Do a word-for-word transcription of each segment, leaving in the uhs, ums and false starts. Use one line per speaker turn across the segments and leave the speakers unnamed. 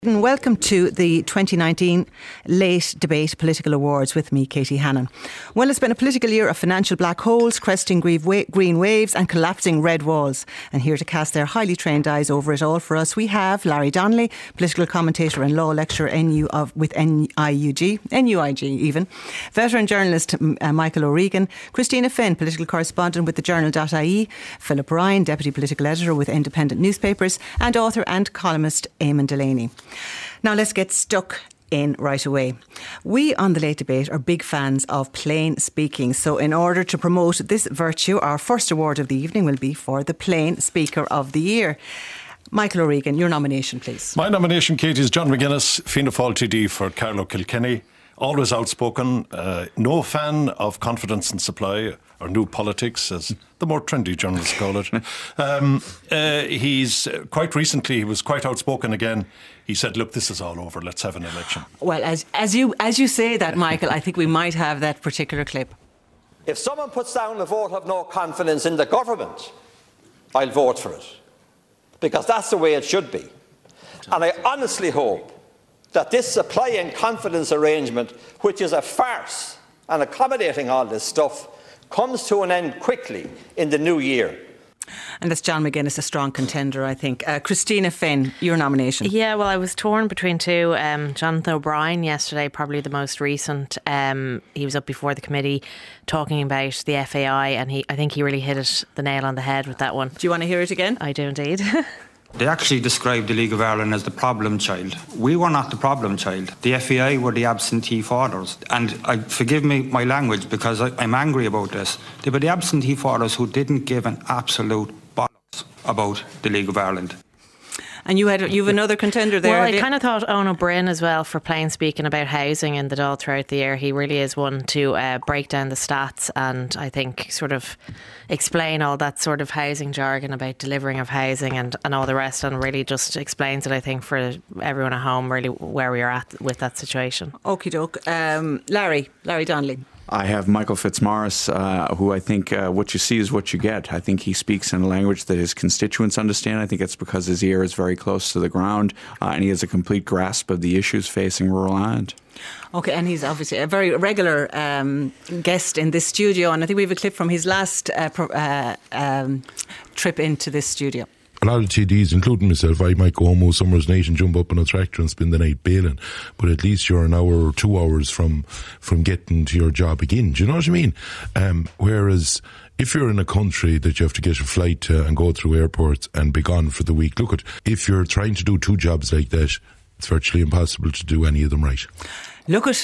Welcome to the twenty nineteen Late Debate Political Awards with me, Katie Hannon. Well, it's been a political year of financial black holes, cresting green waves and collapsing red walls. And here to cast their highly trained eyes over it all for us, we have Larry Donnelly, political commentator and law lecturer N U of, with N I U G, N U I G even, veteran journalist uh, Michael O'Regan, Christina Finn, political correspondent with the journal dot I E, Philip Ryan, deputy political editor with independent newspapers, and author and columnist Eamon Delaney. Now let's get stuck in right away. We on the Late Debate are big fans of plain speaking. So in order to promote this virtue, our first award of the evening will be for the Plain Speaker of the Year. Michael O'Regan, your nomination, please.
My nomination, Katie, is John McGuinness, Fianna Fáil T D for Carlow Kilkenny. Always outspoken, uh, no fan of confidence and supply or new politics, as the more trendy journalists call it. um, uh, he's uh, quite recently, he was quite outspoken again. He said, look, this is all over, let's have an election.
Well, as, as, you, as you say that, Michael, I think we might have that particular clip.
If someone puts down a vote of no confidence in the government, I'll vote for it. Because that's the way it should be. And I honestly hope that this supply and confidence arrangement, which is a farce and accommodating all this stuff, comes to an end quickly in the new year.
And that's John McGuinness, a strong contender, I think. Uh, Christina Finn, your nomination.
Yeah, well, I was torn between two. Um, Jonathan O'Brien yesterday, probably the most recent. Um, he was up before the committee talking about the F A I, and he, I think he really hit it the nail on the head with that one.
Do you want to hear it again?
I do indeed.
They actually described the League of Ireland as the problem child. We were not the problem child. The F A I were the absentee fathers. And I, forgive me my language because I, I'm angry about this. They were the absentee fathers who didn't give an absolute bollocks about the League of Ireland.
And you had you have another contender there.
Well, I kind of thought Eoin O'Brien as well, for plain speaking about housing and the Dáil throughout the year. He really is one to uh, break down the stats and I think sort of explain all that sort of housing jargon about delivering of housing and, and all the rest, and really just explains it, I think, for everyone at home, really where we are at with that situation.
Okie doke. Um, Larry, Larry Donnelly.
I have Michael Fitzmaurice, uh, who I think uh, what you see is what you get. I think he speaks in a language that his constituents understand. I think it's because his ear is very close to the ground uh, and he has a complete grasp of the issues facing rural Ireland.
Okay, and he's obviously a very regular um, guest in this studio, and I think we have a clip from his last uh, pro- uh, um, trip into this studio.
A lot of T Ds, including myself, I might go home all summer's night and jump up on a tractor and spend the night bailing. But at least you're an hour or two hours from from getting to your job again. Do you know what I mean? Um, whereas if you're in a country that you have to get a flight to and go through airports and be gone for the week, look at, if you're trying to do two jobs like that, it's virtually impossible to do any of them right.
Look at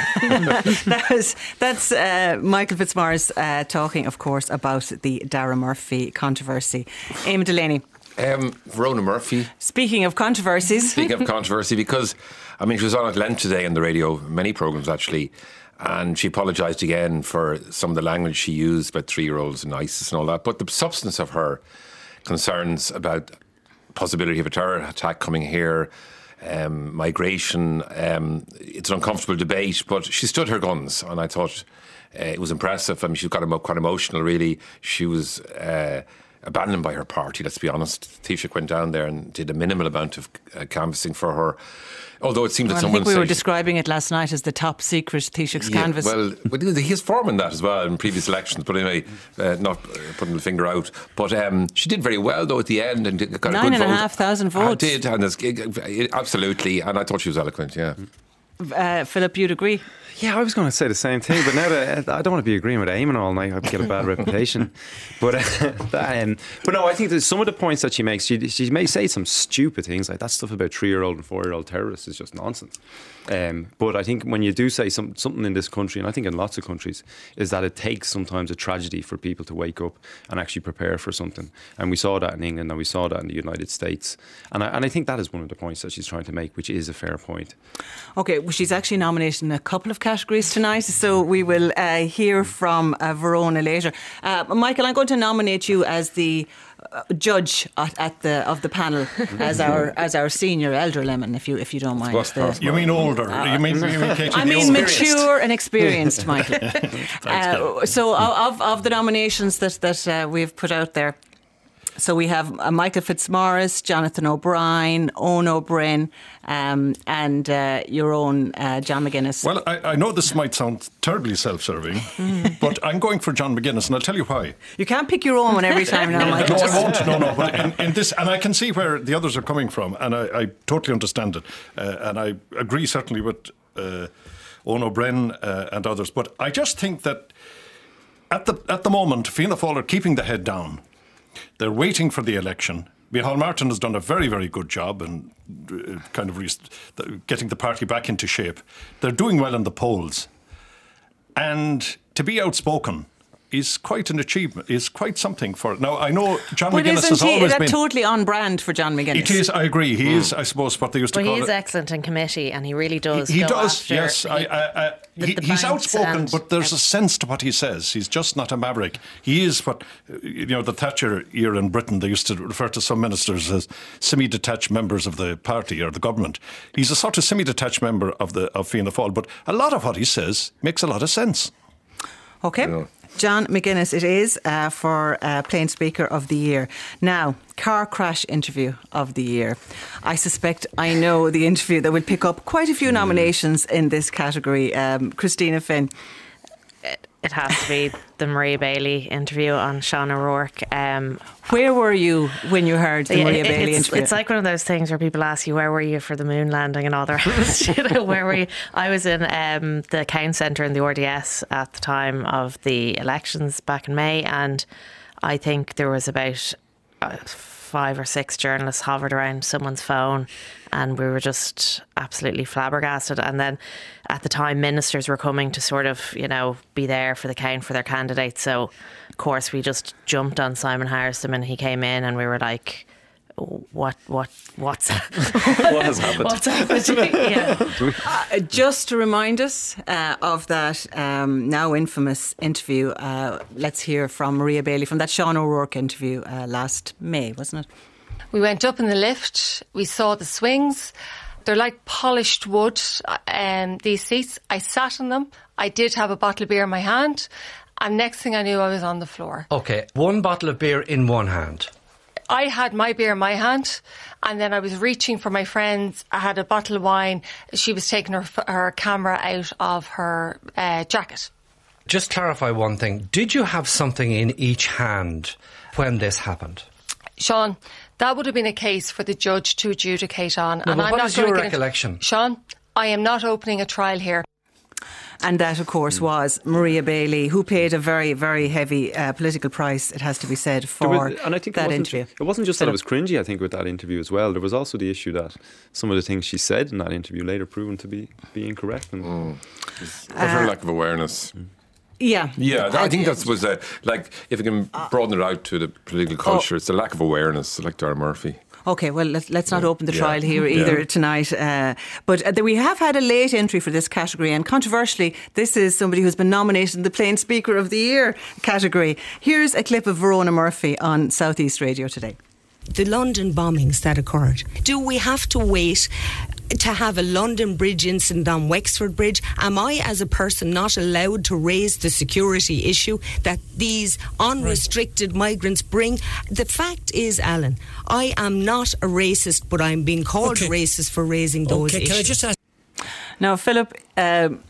that was, that's uh, Michael Fitzmaurice uh, talking, of course, about the Dara Murphy controversy. Eamon Delaney.
Um, Verona Murphy.
Speaking of controversies.
Speaking of controversy, because, I mean, she was on at length today on the radio, many programmes actually, and she apologised again for some of the language she used about three-year-olds and ISIS and all that. But the substance of her concerns about possibility of a terror attack coming here, um, migration, um, it's an uncomfortable debate, but she stood her guns, and I thought uh, it was impressive. I mean, she got emo- quite emotional, really. She was Uh, abandoned by her party, let's be honest. Taoiseach went down there and did a minimal amount of uh, canvassing for her. Although it seemed
well,
that someone
I think we
said,
were describing it last night as the top secret Taoiseach's
yeah,
canvass.
Well, he's forming that as well in previous elections, but anyway, uh, not putting the finger out. But um, she did very well though at the end and got
Nine
a good
and
vote.
a half thousand votes.
I did, and it's, absolutely, and I thought she was eloquent, yeah.
Uh, Philip, you'd agree?
Yeah, I was going to say the same thing, but now that I don't want to be agreeing with Eamon all night, I'd get a bad reputation. But uh, that, um, but no, I think that some of the points that she makes, she, she may say some stupid things like that stuff about three-year-old and four-year-old terrorists is just nonsense. Um, but I think when you do say some, something in this country, and I think in lots of countries, is that it takes sometimes a tragedy for people to wake up and actually prepare for something. And we saw that in England and we saw that in the United States. And I, and I think that is one of the points that she's trying to make, which is a fair point.
Okay, well, she's actually nominated in a couple of categories tonight, so we will uh, hear from uh, Verona later. Uh, Michael, I'm going to nominate you as the uh, judge at, at the of the panel as our as our senior elder lemon, if you if you don't mind. The,
you mean older? Uh, you mean, you mean Katie,
I mean mature and experienced, Michael. Thanks, uh, so of of the nominations that that uh, we've put out there, So we have uh, Michael Fitzmaurice, Jonathan O'Brien, Owen O'Brien, um, and uh, your own uh, John McGuinness.
Well, I, I know this might sound terribly self-serving, but I'm going for John McGuinness, and I'll tell you why.
You can't pick your own one every time now, Michael.
No, I won't. No, no. But in, in this, and I can see where the others are coming from, and I, I totally understand it, uh, and I agree certainly with uh, Owen O'Brien uh, and others. But I just think that at the at the moment, Fianna Fáil are keeping the head down. They're waiting for the election. Micheál Martin has done a very, very good job in uh, kind of re- getting the party back into shape. They're doing well in the polls. And to be outspoken is quite an achievement, is quite something for it. Now, I know John
but
McGuinness has
he,
always
that
been...
totally on brand for John McGuinness.
It is, I agree. He mm. is, I suppose, what they used to
well,
call it.
He is excellent in committee, and he really does
He, he
go
does,
after
yes.
He,
I, I, I,
the,
he,
the
he's outspoken,
and,
but there's a sense to what he says. He's just not a maverick. He is what, you know, the Thatcher era in Britain, they used to refer to some ministers as semi-detached members of the party or the government. He's a sort of semi-detached member of the of Fianna Fáil, but a lot of what he says makes a lot of sense.
OK. Yeah. John McGuinness it is uh, for uh, Plain Speaker of the Year. Now, car crash interview of the year. I suspect I know the interview that will pick up quite a few nominations in this category. Um, Christina Finn.
It, it has to be the Maria Bailey interview on Sean O'Rourke. Um,
where were you when you heard the
it,
Maria
it,
Bailey
it's,
interview?
It's like one of those things where people ask you, where were you for the moon landing and all the rest? You know, where were you? I was in um, the County Centre in the R D S at the time of the elections back in May, and I think there was about uh, five or six journalists hovered around someone's phone, and we were just absolutely flabbergasted. And then at the time, ministers were coming to sort of, you know, be there for the count for their candidates. So, of course, we just jumped on Simon Harris the minute he came in, and we were like, what, what, what's
what has happened?
What's happened? Yeah.
Uh, just to remind us uh, of that um, now infamous interview, uh, let's hear from Maria Bailey from that Sean O'Rourke interview uh, last May, wasn't it?
We went up in the lift, we saw the swings. They're like polished wood, um, these seats. I sat in them. I did have a bottle of beer in my hand, and next thing I knew, I was on the floor.
OK, one bottle of beer in one hand.
I had my beer in my hand, and then I was reaching for my friends. I had a bottle of wine. She was taking her, her camera out of her uh, jacket.
Just clarify one thing. Did you have something in each hand when this happened?
Sean, that would have been a case for the judge to adjudicate on.
No,
and
but
I'm
what
not
is your
going
recollection?
Into, Sean, I am not opening a trial here.
And that, of course, was Maria Bailey, who paid a very, very heavy uh, political price, it has to be said, for
was, and I think
that
it
interview.
It wasn't just that it was cringy, I think, with that interview as well. There was also the issue that some of the things she said in that interview later proven to be, be incorrect. And
mm. uh, her lack of awareness.
Mm. Yeah.
Yeah, I think that was, uh, like, if you can broaden it out to the political culture, oh. it's a lack of awareness, like Dara Murphy.
OK, well, let's, let's not
yeah.
open the
yeah.
trial here either
yeah.
tonight. Uh, but uh, we have had a late entry for this category, and controversially, this is somebody who's been nominated in the Plain Speaker of the Year category. Here's a clip of Verona Murphy on South East Radio today.
The London bombings that occurred. Do we have to wait to have a London Bridge incident on Wexford Bridge? Am I, as a person, not allowed to raise the security issue that these unrestricted right. migrants bring? The fact is, Alan, I am not a racist, but I'm being called okay. racist for raising those
okay,
issues.
Can I just ask?
Now, Philip, um,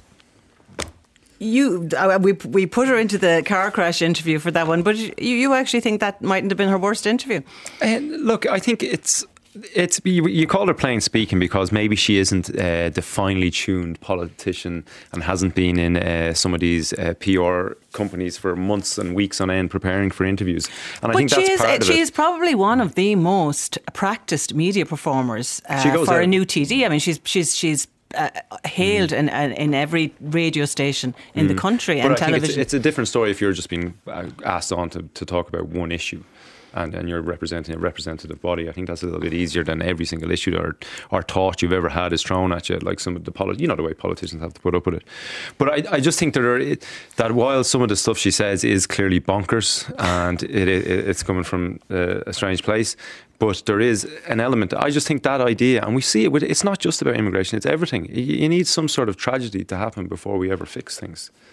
you uh, we we put her into the car crash interview for that one, but you, you actually think that mightn't have been her worst interview?
Uh, look, I think it's It's you, you call her plain speaking because maybe she isn't uh, the finely tuned politician and hasn't been in uh, some of these uh, P R companies for months and weeks on end preparing for interviews. And
but
I think
she
that's
is,
part of
she
it.
is probably one of the most practiced media performers uh, for
out.
a new T D. I mean, she's she's she's. Uh, hailed mm. in, in every radio station in mm. the country
but
and
I
television.
Think it's, it's a different story if you're just being asked on to, to talk about one issue. And, and you're representing a representative body. I think that's a little bit easier than every single issue or, or thought you've ever had is thrown at you, like some of the poli- you know the way politicians have to put up with it. But I, I just think that, there, that while some of the stuff she says is clearly bonkers and it, it, it's coming from uh, a strange place, but there is an element. I just think that idea, and we see it with, it's not just about immigration, it's everything. You, you need some sort of tragedy to happen before we ever fix things.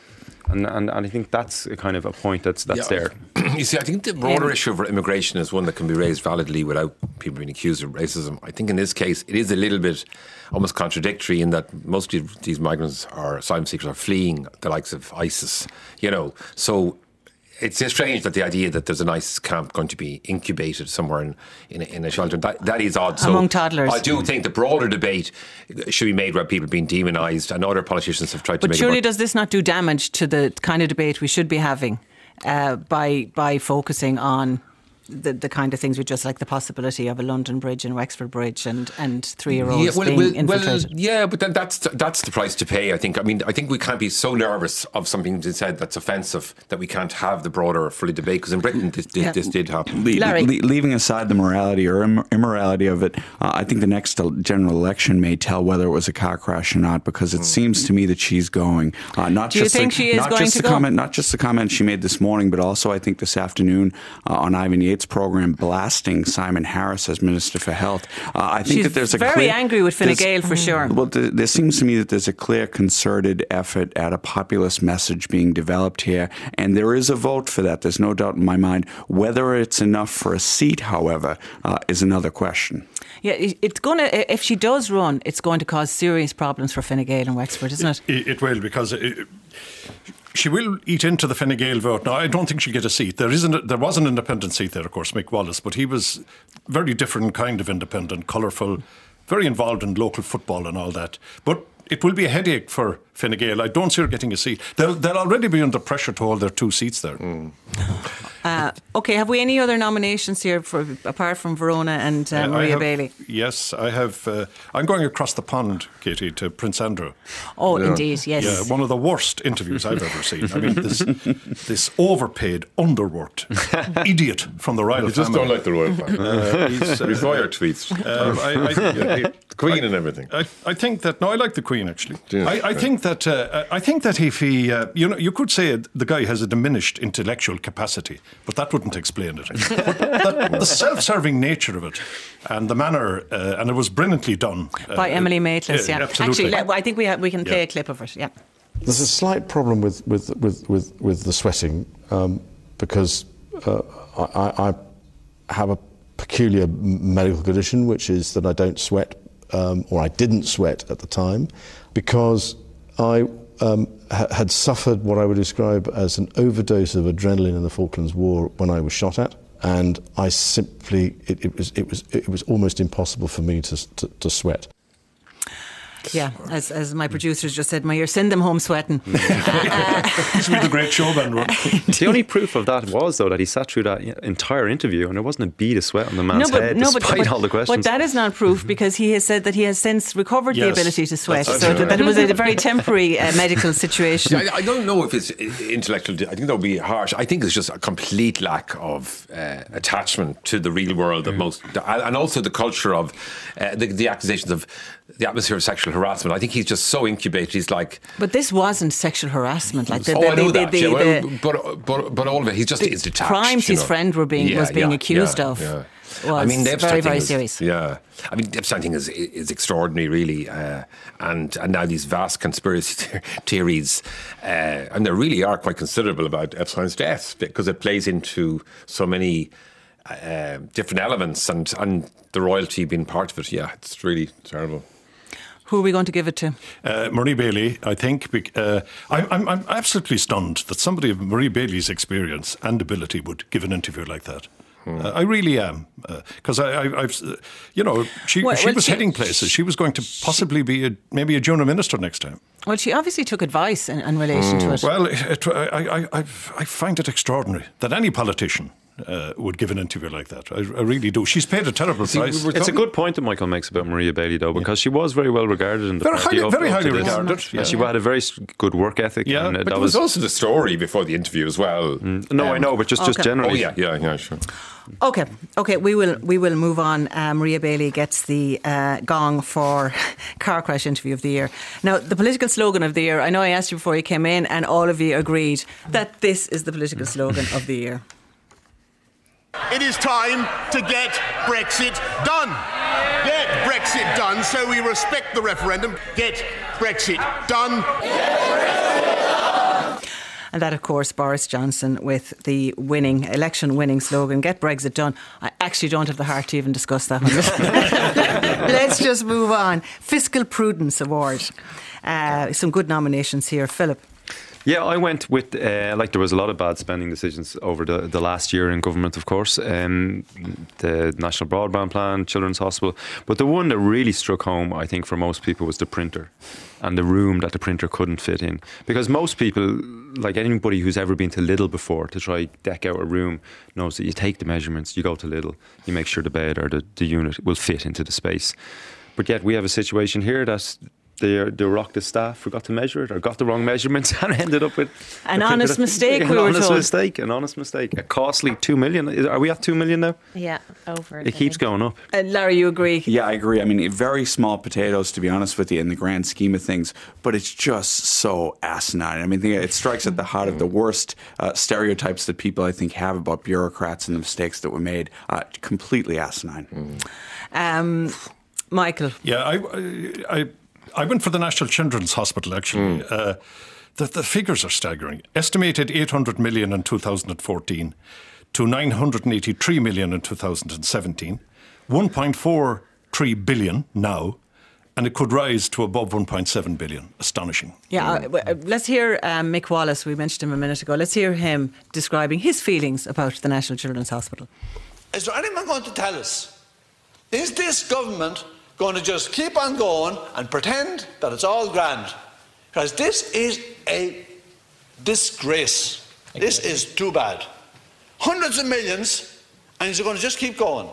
And, and and I think that's a kind of a point that's that's
Yeah.
there.
You see, I think the broader issue of immigration is one that can be raised validly without people being accused of racism. I think in this case, it is a little bit almost contradictory in that most of these migrants or asylum seekers are fleeing the likes of ISIS, you know. So it's strange that the idea that there's an ISIS camp going to be incubated somewhere in, in, a, in a shelter, that, that is odd. So
among toddlers.
I do think the broader debate should be made about people being demonised, and other politicians have tried
But
to make
surely
it more.
does this not do damage to the kind of debate we should be having uh, by by focusing on the, the kind of things we just like the possibility of a London Bridge and Wexford Bridge and, and three-year-olds
yeah, well,
being
well,
infiltrated?
Well, yeah, but then that's that's the price to pay, I think. I mean, I think we can't be so nervous of something being said that's offensive that we can't have the broader, fully debate, because in Britain this, this,
Yeah.
this did happen.
Le-
Larry.
le- leaving aside the morality or Im- immorality of it, uh, I think the next el- general election may tell whether it was a car crash or not, because it seems to me that she's going. Uh, not
Do you
just
think
the,
she is
not
going
just
to
the
go?
comment, not just the comment she made this morning, but also I think this afternoon uh, on Ivan Yates' program, blasting Simon Harris as Minister for Health. Uh, I think
She's
that there's a
very
clear,
angry with Fine
there's-
Gael for sure.
Well, th- there seems to me that there's a clear concerted effort at a populist message being developed here, and there is a vote for that. There's no doubt in my mind. Whether it's enough for a seat, however, uh, is another question.
Yeah, it- it's going to, if she does run, it's going to cause serious problems for Fine Gael and Wexford, isn't it?
It, it will, because it, she will eat into the Fine Gael vote. Now, I don't think she'll get a seat. There isn't. A, there was an independent seat there, of course, Mick Wallace, but he was very different kind of independent, colourful, very involved in local football and all that. But it will be a headache for Fine Gael. I don't see her getting a seat. They'll, they'll already be under pressure to hold their two seats there.
Mm.
Uh, okay, have we any other nominations here for apart from Verona and uh,
Uh, I
Maria
have-
Bailey?
Yes, I have. Uh, I'm going across the pond, Katie, to Prince Andrew.
Oh, indeed, yes.
Yeah, one of the worst interviews I've ever seen. I mean, this this overpaid, underworked idiot from the royal
You just
family.
don't like the royal family.
Uh, he's, uh,
We saw your tweets.
Uh, I, I,
Yeah, Queen and everything.
I, I think that no, I like the Queen actually.
Yeah,
I, I
right.
think that uh, I think that if he, uh, you know, you could say the guy has a diminished intellectual capacity, but that wouldn't explain it. But that, the self-serving nature of it and the manner, uh, and it was brilliantly done uh,
By Emily Maitlis, yeah.
absolutely.
Actually, le- I think we ha- we can play
Yeah.
a clip of it, yeah.
There's a slight problem with with with with, with the sweating um, because uh, I, I have a peculiar m- medical condition, which is that I don't sweat, um, or I didn't sweat at the time, because I um, ha- had suffered what I would describe as an overdose of adrenaline in the Falklands War when I was shot at, and I simply it, it was it was it was almost impossible for me to to, to sweat.
Yeah, as as my producers just said, my ear, send them home sweating.
This was the great showman one.
The only proof of that was, though, that he sat through that entire interview and there wasn't a bead of sweat on the man's head, despite
but,
all the questions.
But that is not proof, because he has said that he has since recovered the
Yes,
ability to sweat.
that's
So
right.
that it was a very temporary uh, medical situation.
I, I don't know if it's intellectual. I think that would be harsh. I think it's just a complete lack of uh, attachment to the real world of most, and also the culture of uh, the, the accusations of the atmosphere of sexual harassment. I think he's just so incubated. He's like,
But this wasn't sexual harassment. Like the,
oh,
the,
I know
the,
that.
the,
yeah, well,
the,
but, but but all of it, he's just
the
is detached.
crimes
you
his
know.
friend were being
Yeah,
was being
yeah,
accused
yeah,
of.
Yeah.
Was
I mean, the Epstein
very,
thing
very
is,
serious.
Yeah, I mean, the Epstein thing is is extraordinary, really, uh, and and now these vast conspiracy theories, uh, and there really are quite considerable about Epstein's death, because it plays into so many uh, different elements, and and the royalty being part of it. Yeah, it's really terrible.
Who are we going to give it to?
Uh, Marie Bailey, I think. bec- Uh, I'm, I'm, I'm absolutely stunned that somebody of Marie Bailey's experience and ability would give an interview like that. Uh, I really am, because I, I, I've, uh, you know, she
Well-
she
well,
was
she-
heading places. She was going to possibly be a, maybe a junior minister next time.
Well, she obviously took advice in, in relation to it.
Well, it, I, I, I, I find it extraordinary that any politician uh, would give an interview like that. I, I really do. She's paid a terrible
See,
price.
we were
It's a
talking-
good point that Michael makes about Maria Bailey, though, because she was very well regarded in the
Very
party.
highly-
up-
very
up to
highly
this.
regarded,
And
yeah.
she had a very s- good work ethic.
Yeah,
and uh,
But
that
there was
was.
also the story before the interview as well.
No, I
Um,
know, but just, just
Okay.
generally.
Oh yeah, yeah, yeah, sure.
Okay, okay, we will we will move on. Uh, Maria Bailey gets the uh, gong for car crash interview of the year. Now, the political slogan of the year, I know I asked you before you came in, and all of you agreed that this is the political slogan of the year.
It is time to get Brexit done. Get Brexit done, so we respect the referendum. Get Brexit done.
And that, of course, Boris Johnson with the winning, election-winning slogan, "Get Brexit done." I actually don't have the heart to even discuss that one. Let's just move on. Fiscal Prudence Award. Uh, some good nominations here. Philip.
Yeah, I went with, uh, like there was a lot of bad spending decisions over the, the last year in government, of course. Um, the National Broadband Plan, Children's Hospital. But the one that really struck home, I think, for most people was the printer and the room that the printer couldn't fit in. Because most people, like anybody who's ever been to Lidl before to try deck out a room, knows that you take the measurements, you go to Lidl, you make sure the bed or the, the unit will fit into the space. But yet we have a situation here that's The, the Oireachtas staff forgot to measure it or got the wrong measurements and ended up with
an honest that, mistake.
An
we
honest
were told.
mistake. An honest mistake. A costly two million. Is, are we at two million now?
Yeah, over.
It keeps going up.
Uh, Larry, you agree?
Yeah, I agree. I mean, very small potatoes, to be honest with you, in the grand scheme of things. But it's just so asinine. I mean, it strikes at the heart of the worst uh, stereotypes that people, I think, have about bureaucrats and the mistakes that were made. Uh, completely asinine.
Mm. Um, Michael.
Yeah, I. I, I I went for the National Children's Hospital, actually. Mm. Uh, the, the figures are staggering. Estimated eight hundred million in two thousand fourteen to nine hundred eighty-three million in two thousand seventeen, one point four three billion now, and it could rise to above one point seven billion. Astonishing.
Yeah, mm. uh, let's hear um, Mick Wallace, we mentioned him a minute ago. Let's hear him describing his feelings about the National Children's Hospital.
Is there anyone going to tell us, is this government going to just keep on going and pretend that it's all grand? Because this is a disgrace. This is too bad. Hundreds of millions, and you're going to just keep going.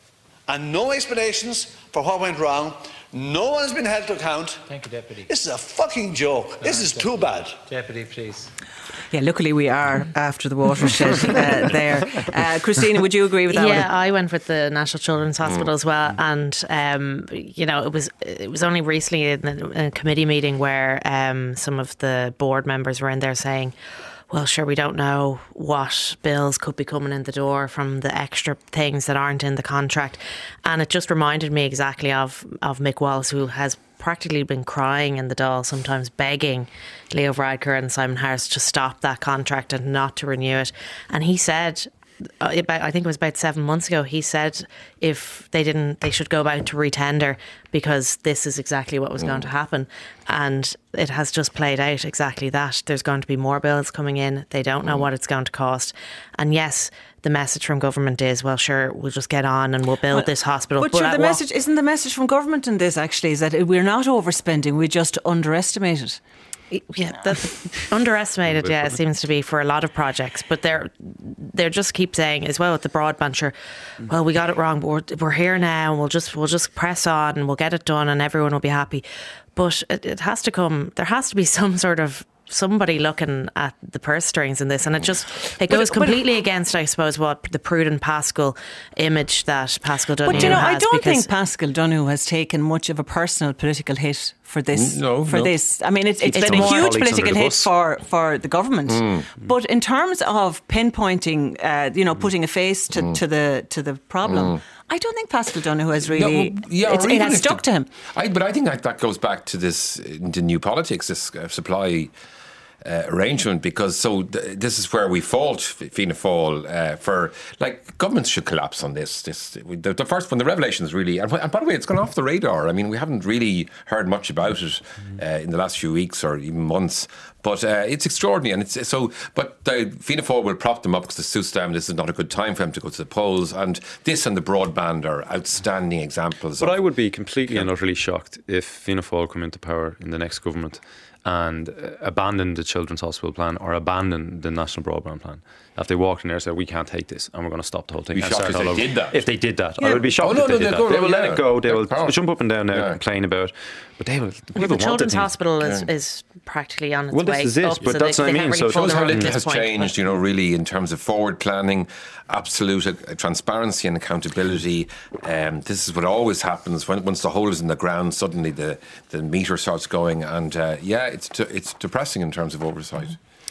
And no explanations for what went wrong. No one's been held to account.
Thank you, Deputy.
This is a fucking joke. This is too bad.
Deputy, please.
Yeah, luckily we are after the watershed uh, there. Uh, Christina, would you agree with that?
Yeah, one? I went with the National Children's Hospital mm. as well, and um, you know, it was it was only recently in a committee meeting where um, some of the board members were in there saying, well, sure, we don't know what bills could be coming in the door from the extra things that aren't in the contract. And it just reminded me exactly of, of Mick Wallace, who has practically been crying in the Dáil, sometimes begging Leo Varadkar and Simon Harris to stop that contract and not to renew it. And he said, about, I think it was about seven months ago, he said if they didn't, they should go about to retender because this is exactly what was mm. going to happen. And it has just played out exactly that. There's going to be more bills coming in. They don't know mm. what it's going to cost. And yes, the message from government is, well, sure, we'll just get on and we'll build well, this hospital.
But, but sure, the message isn't the message from government in this actually is that we're not overspending, we just underestimate it.
Yeah, that's underestimated. Yeah, it seems to be for a lot of projects, but they're they just keep saying as well with the broadband. Sure, well, we got it wrong, but we're, we're here now, and we'll just we'll just press on and we'll get it done, and everyone will be happy. But it, it has to come. There has to be some sort of somebody looking at the purse strings in this, and it just it goes but, completely but, against, I suppose, what the prudent Paschal image that Paschal Donohoe has.
But you know,
has
I don't think Paschal Donohoe has taken much of a personal political hit for this.
No,
for
no.
this, I mean, it's, it's,
it's
been a huge political hit
bus.
for for the government.
Mm.
But in terms of pinpointing, uh, you know, putting a face to, mm. to the to the problem. Mm. I don't think Paschal Donohoe has really. No, well, yeah, it's, it has stuck
the,
to him.
I, but I think that, that goes back to this the new politics, this uh, supply uh, arrangement, because so th- this is where we fault Fianna Fáil uh, for like governments should collapse on this. This the, the first one, the revelations really, and, and by the way, it's gone off the radar. I mean, we haven't really heard much about it uh, in the last few weeks or even months. But uh, it's extraordinary, and it's so. But the Fianna Fáil will prop them up because it suits them. This is not a good time for them to go to the polls, and this and the broadband are outstanding examples.
But
of,
I would be completely and utterly shocked if Fianna Fáil come into power in the next government and uh, abandon the Children's Hospital plan or abandon the National Broadband Plan. If they walked in there and said, we can't take this and we're going to stop the whole thing.
Be shocked if they did that.
If they did that.
Yeah.
I would be shocked
oh, no,
if they
no,
did that.
Go,
they will
yeah.
let it go. They
They're
will
power.
jump up and down now,
yeah.
complain about it. But they will.
Yeah, the Children's Hospital is, yeah. is practically on its
well,
way
this is it,
up.
but
so
that's
they,
what I
they
mean.
Really
So
it shows how little has
point.
changed, you know, really in terms of forward planning, absolute uh, transparency and accountability. Um, this is what always happens when once the hole is in the ground. Suddenly the, the meter starts going, and uh, yeah, it's t- it's depressing in terms of oversight.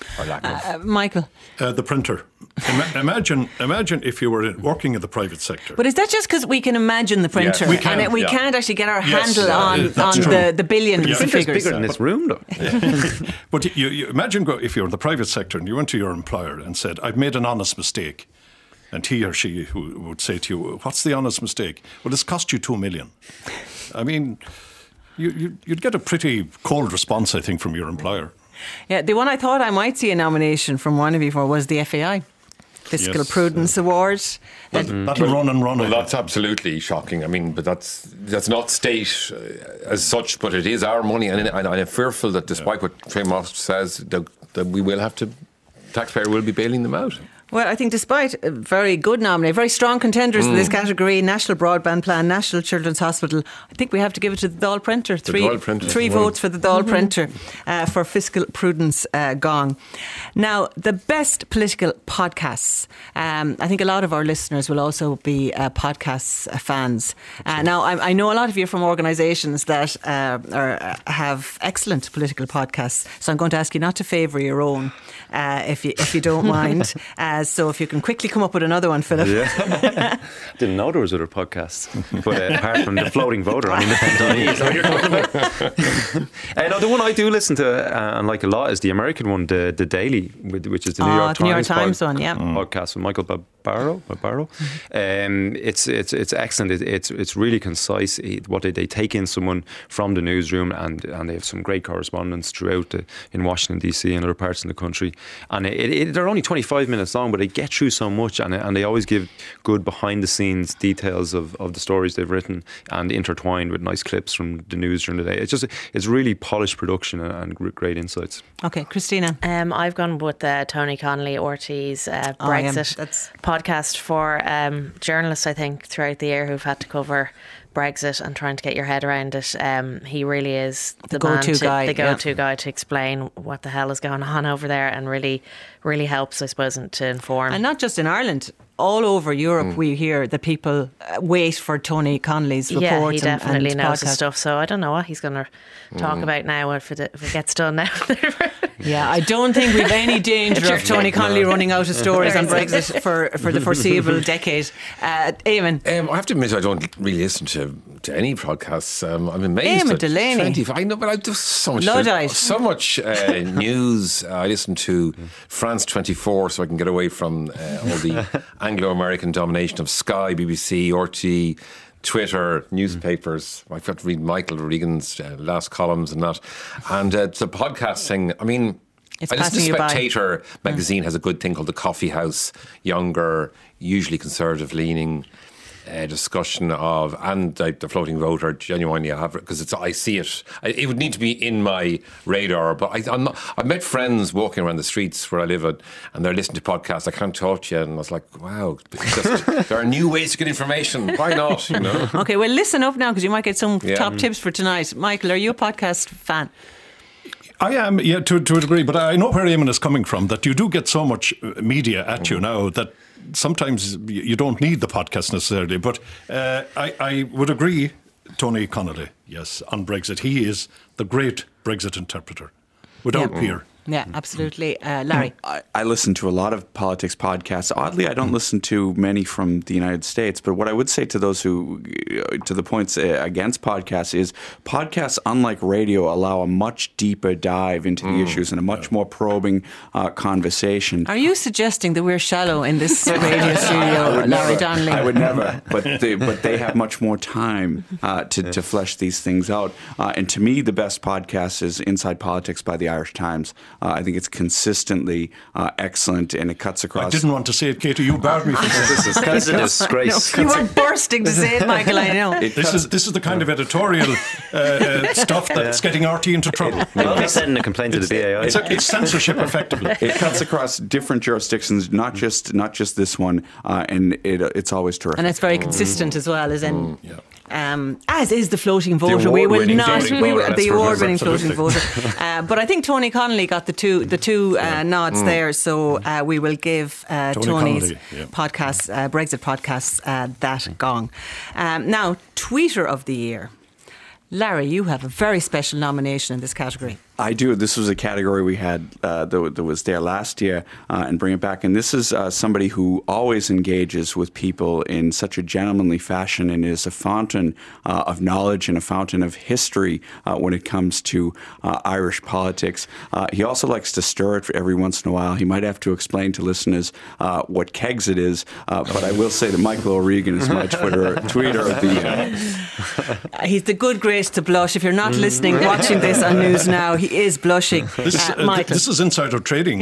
or lack of.
Uh, Michael?
Uh, the printer. Ima- imagine imagine if you were working in the private sector.
But is that just because we can imagine the printer?
Yes, we can,
and it, we
yeah.
can't actually get our
Yes,
handle
uh,
on,
that's
on
true.
the, the billions
Yeah.
of
The
It's
figures.
bigger than this room, though.
But you, you imagine go, if you're in the private sector and you went to your employer and said, I've made an honest mistake. And he or she who would say to you, what's the honest mistake? Well, it's cost you two million. I mean, you, you, you'd get a pretty cold response, I think, from your employer.
Yeah, the one I thought I might see a nomination from one of you for was the F A I. Fiscal
Yes,
Prudence Award.
That,
Uh,
that'll run and run.
Well, that's absolutely shocking. I mean, but that's that's not state uh, as such, but it is our money, and, and I'm fearful that despite what Trey Moss says, that, that we will have to, taxpayer will be bailing them out.
Well, I think despite a very good nominee, very strong contenders
Mm.
in this category, National Broadband Plan, National Children's Hospital, I think we have to give it to the Dáil Printer.
The
Three,
Dáil Printer.
three
Mm.
votes for the Dáil
Mhm.
Printer uh, for Fiscal Prudence uh, Gong. Now, the best political podcasts. Um, I think a lot of our listeners will also be uh, podcasts uh, fans. Uh, now, I, I know a lot of you from organisations that uh, are, uh, have excellent political podcasts, so I'm going to ask you not to favour your own, uh, if you if you don't mind. Uh, so if you can quickly come up with another one, Philip.
Yeah. Didn't know there was other podcasts. But uh, apart from the Floating Voter on Independent, is that what you're talking about? uh, no, the one I do listen to uh, and like a lot is the American one, the the Daily, which is the New
Oh,
York
the New York
Times,
Times one, yeah.
podcast with Michael Barbaro. Barbaro. Um, it's it's it's excellent. It, it's it's really concise. It, what they, they take in someone from the newsroom, and and they have some great correspondence throughout the, in Washington D C and other parts in the country. And it, it, they're only twenty-five minutes long, but they get through so much, and and they always give good behind the scenes details of, of the stories they've written, and intertwined with nice clips from the news during the day. It's just it's really polished production and, and great insights.
Okay, Christina.
Um, I've gone with uh, Tony Connolly, Ortiz, uh,
Oh, yeah,
Brexit
that's-
podcast for um, journalists, I think, throughout the year who've had to cover Brexit and trying to get your head around it. Um, he really is the,
The
man
go-to
to-
guy,
the
yeah.
go-to guy to explain what the hell is going on over there, and really, really helps, I suppose, to inform.
And not just in Ireland, all over Europe we hear that people uh, wait for Tony Connolly's reports.
Yeah, he
and-
definitely
and
knows his
podcast.
stuff. So I don't know what he's going to talk
Mm.
about now if it, if it gets done now.
Yeah, I don't think we've any danger of Tony Connolly running out of stories on Brexit for, for the foreseeable decade. Uh, Eamon.
Um, I have to admit, I don't really listen to, to any podcasts. Um, I'm amazed.
Eamon
at
Delaney.
twenty-five I know, but I just so much,
Luddite.
so much uh, news. Uh, I listen to France twenty-four, so I can get away from uh, all the Anglo-American domination of Sky, B B C, R T E. Twitter, newspapers. I've got to read Michael Regan's uh, last columns and that. And uh, the podcast thing, I mean,
It's
I listen
passing
to
you by.
Spectator magazine has a good thing called The Coffee House, younger, usually conservative leaning uh, discussion of, and uh, the Floating Voter, genuinely I have it, because it's I see it. I, it would need to be in my radar, but I, I'm not, I've met friends walking around the streets where I live at, and they're listening to podcasts. I can't talk to you, and I was like, wow, it's just, there are new ways to get information. Why not? You know?
Okay, well, listen up now because you might get some
Yeah.
top tips for tonight. Michael, are you a podcast fan?
I am, yeah, to, to a degree, but I know where Eamon is coming from, that you do get so much uh, media at you now that sometimes you you don't need the podcast necessarily. But uh, I, I would agree, Tony Connolly, yes, on Brexit. He is the great Brexit interpreter, without
Yeah.
peer.
Yeah, absolutely. Uh, Larry.
I, I listen to a lot of politics podcasts. Oddly, I don't listen to many from the United States. But what I would say to those who, to the points uh, against podcasts, is podcasts, unlike radio, allow a much deeper dive into the issues and a much more probing uh, conversation.
Are you suggesting that we're shallow in this radio studio, Larry Donnelly?
I would never. But they, but they have much more time uh, to, to flesh these things out. Uh, and to me, the best podcast is Inside Politics by the Irish Times. Uh, I think it's consistently uh, excellent, and it cuts across.
I didn't want to say it, Katie. You barred me from
This is
That's a disgrace.
You were bursting to say it, Michael, I know.
This is this is the kind of editorial uh, uh, stuff that's getting R T into trouble.
I'll be sending a complaint to the B A I.
It's, a, it's censorship, effectively.
It cuts across different jurisdictions, not just not just this one, uh, and it, it's always terrific.
And it's very consistent as well, as in,
yeah.
um, as is the floating voter. We will
award-winning
not,
floating
we
voter,
will,
that's
the
for
award-winning
River,
floating voter. Uh, but I think Tony Connolly got the two, the two uh, nods there. So uh, we will give uh,
Tony
Tony's
Connolly, yeah.
podcast, uh, Brexit podcast, uh, that gong. Um, now, Tweeter of the Year. Larry, you have a very special nomination in this category.
I do. This was a category we had uh, that, that was there last year, uh, and bring it back. And this is uh, somebody who always engages with people in such a gentlemanly fashion and is a fountain uh, of knowledge and a fountain of history uh, when it comes to uh, Irish politics. Uh, he also likes to stir it every once in a while. He might have to explain to listeners uh, what kegs it is, uh, but I will say that Michael O'Regan is my Twitter tweeter of the year.
Uh, he's the good grace to blush. If you're not listening, watching this on News Now, he is blushing.
This,
uh,
uh,
Michael.
this is insider trading.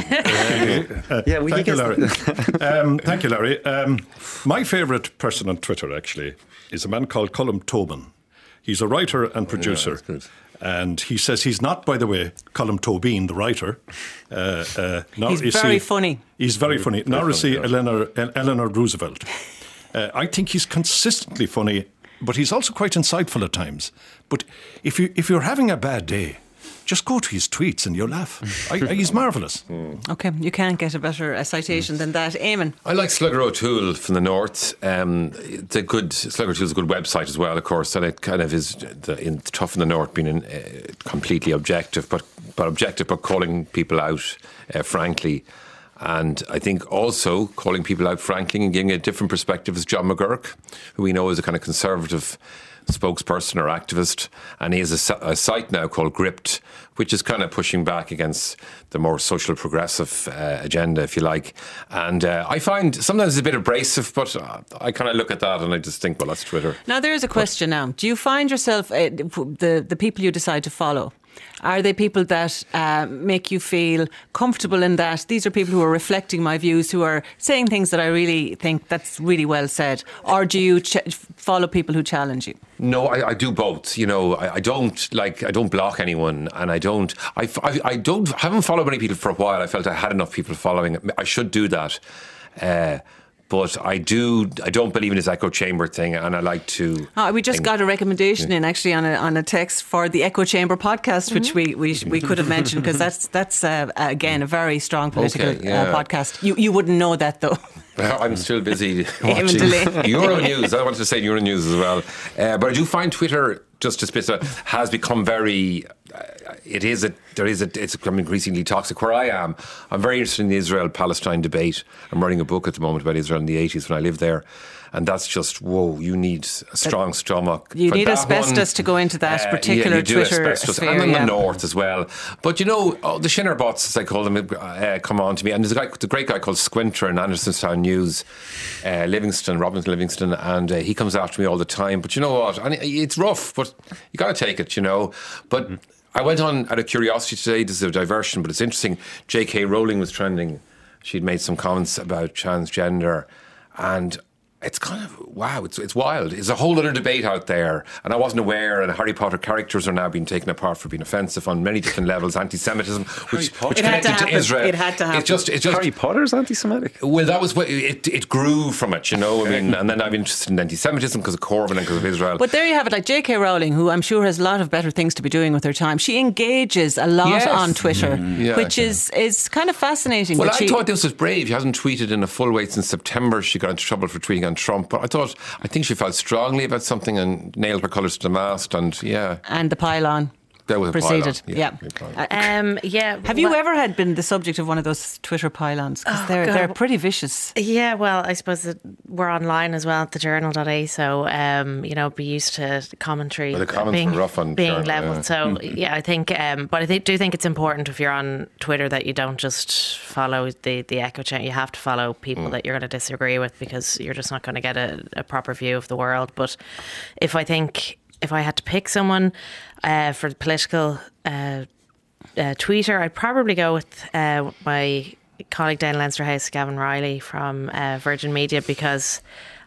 uh,
yeah, we
thank you, Larry. um, thank you, Larry. Um, my favourite person on Twitter, actually, is a man called Colm Tobin. He's a writer and producer. Yeah, and he says he's not, by the way, Colm Tobin, the writer. Uh, uh, nor
he's
is
very
he,
funny.
He's very funny.
Very
nor is he
funny, yeah.
Eleanor, Eleanor Roosevelt. Uh, I think he's consistently funny, but he's also quite insightful at times. But if you if you're having a bad day, just go to his tweets and you'll laugh. I, I, he's marvellous.
Mm.
Okay, you can't get a better a citation than that. Eamon.
I like Slugger O'Toole from the north. Um, it's a good Slugger O'Toole's a good website as well, of course, and it kind of is the, in, tough in the north, being in, uh, completely objective, but but objective, but calling people out uh, frankly. And I think also calling people out frankly and giving a different perspective is John McGurk, who we know is a kind of conservative spokesperson or activist, and he has a, a site now called Gript, which is kind of pushing back against the more social progressive uh, agenda, if you like. And uh, I find sometimes it's a bit abrasive, but uh, I kind of look at that and I just think, well, that's Twitter.
Now there is a question but, now. Do you find yourself, uh, the, the people you decide to follow, are they people that uh, make you feel comfortable in that these are people who are reflecting my views, who are saying things that I really think that's really well said? Or do you ch- follow people who challenge you?
No, I, I do both. You know, I, I don't like I don't block anyone, and I don't I, I, I don't I haven't followed many people for a while. I felt I had enough people following. I should do that. Uh, But I do. I don't believe in this echo chamber thing, and I like to.
Oh, we just think, got a recommendation yeah. in actually on a on a text for the Echo Chamber podcast, mm-hmm. which we, we we could have mentioned because that's that's uh, again a very strong political okay, yeah. uh, podcast. You you wouldn't know that though.
I'm still busy watching Euronews. I wanted to say Euronews as well, uh, but I do find Twitter just a bit uh, has become very. Uh, it is a there is a it's become increasingly toxic. Where I am, I'm very interested in the Israel-Palestine debate. I'm writing a book at the moment about Israel in the eighties when I lived there, and that's just whoa. You need a strong stomach.
You
for
need
that
asbestos
one.
to go into that
uh,
particular
yeah, you do
Twitter
asbestos,
sphere,
and in
yeah.
the north as well. But you know, oh, the Shinner bots, as I call them, uh, come on to me. And there's a guy, the great guy called Squinter in Andersonstown News, uh, Livingston, Robinson Livingston, and uh, he comes after me all the time. But you know what? And it's rough, but you got to take it, you know. But mm-hmm. I went on out of curiosity today. This is a diversion, but it's interesting. J K Rowling was trending. She'd made some comments about transgender, and it's kind of, wow, it's it's wild. There's a whole other debate out there, and I wasn't aware, and Harry Potter characters are now being taken apart for being offensive on many different levels, anti-Semitism, which, which connected to, to Israel.
It had to happen.
It's just, it's just,
Harry Potter's anti-Semitic?
Well, that was what, it, it grew from it, you know, I mean, and then I'm interested in anti-Semitism because of Corbyn and because of Israel.
But there you have it, like J K Rowling, who I'm sure has a lot of better things to be doing with her time. She engages a lot
yes.
on Twitter,
mm-hmm. yeah,
which is, is kind of fascinating.
Well,
I
she, thought this was brave. She hasn't tweeted in a full weight since September. She got into trouble for tweeting on Trump, but I thought I think she felt strongly about something and nailed her colours to the mast, and yeah.
And the pylon proceeded.
Yeah.
Yeah.
Uh, um, yeah.
Have you well, ever had been the subject of one of those Twitter pylons? Because oh, they're God. they're pretty vicious.
Yeah, well, I suppose that we're online as well at the journal dot I E, so um, you know, be used to commentary
well, the comments
being,
were rough on
being
journal,
leveled.
Yeah.
So yeah, I think, um, but I th- do think it's important if you're on Twitter that you don't just follow the the echo chamber. You have to follow people mm. that you're going to disagree with, because you're just not going to get a, a proper view of the world. But if I think if I had to pick someone uh, for the political uh, uh, tweeter, I'd probably go with uh, my colleague down in Leinster House, Gavin Riley from uh, Virgin Media, because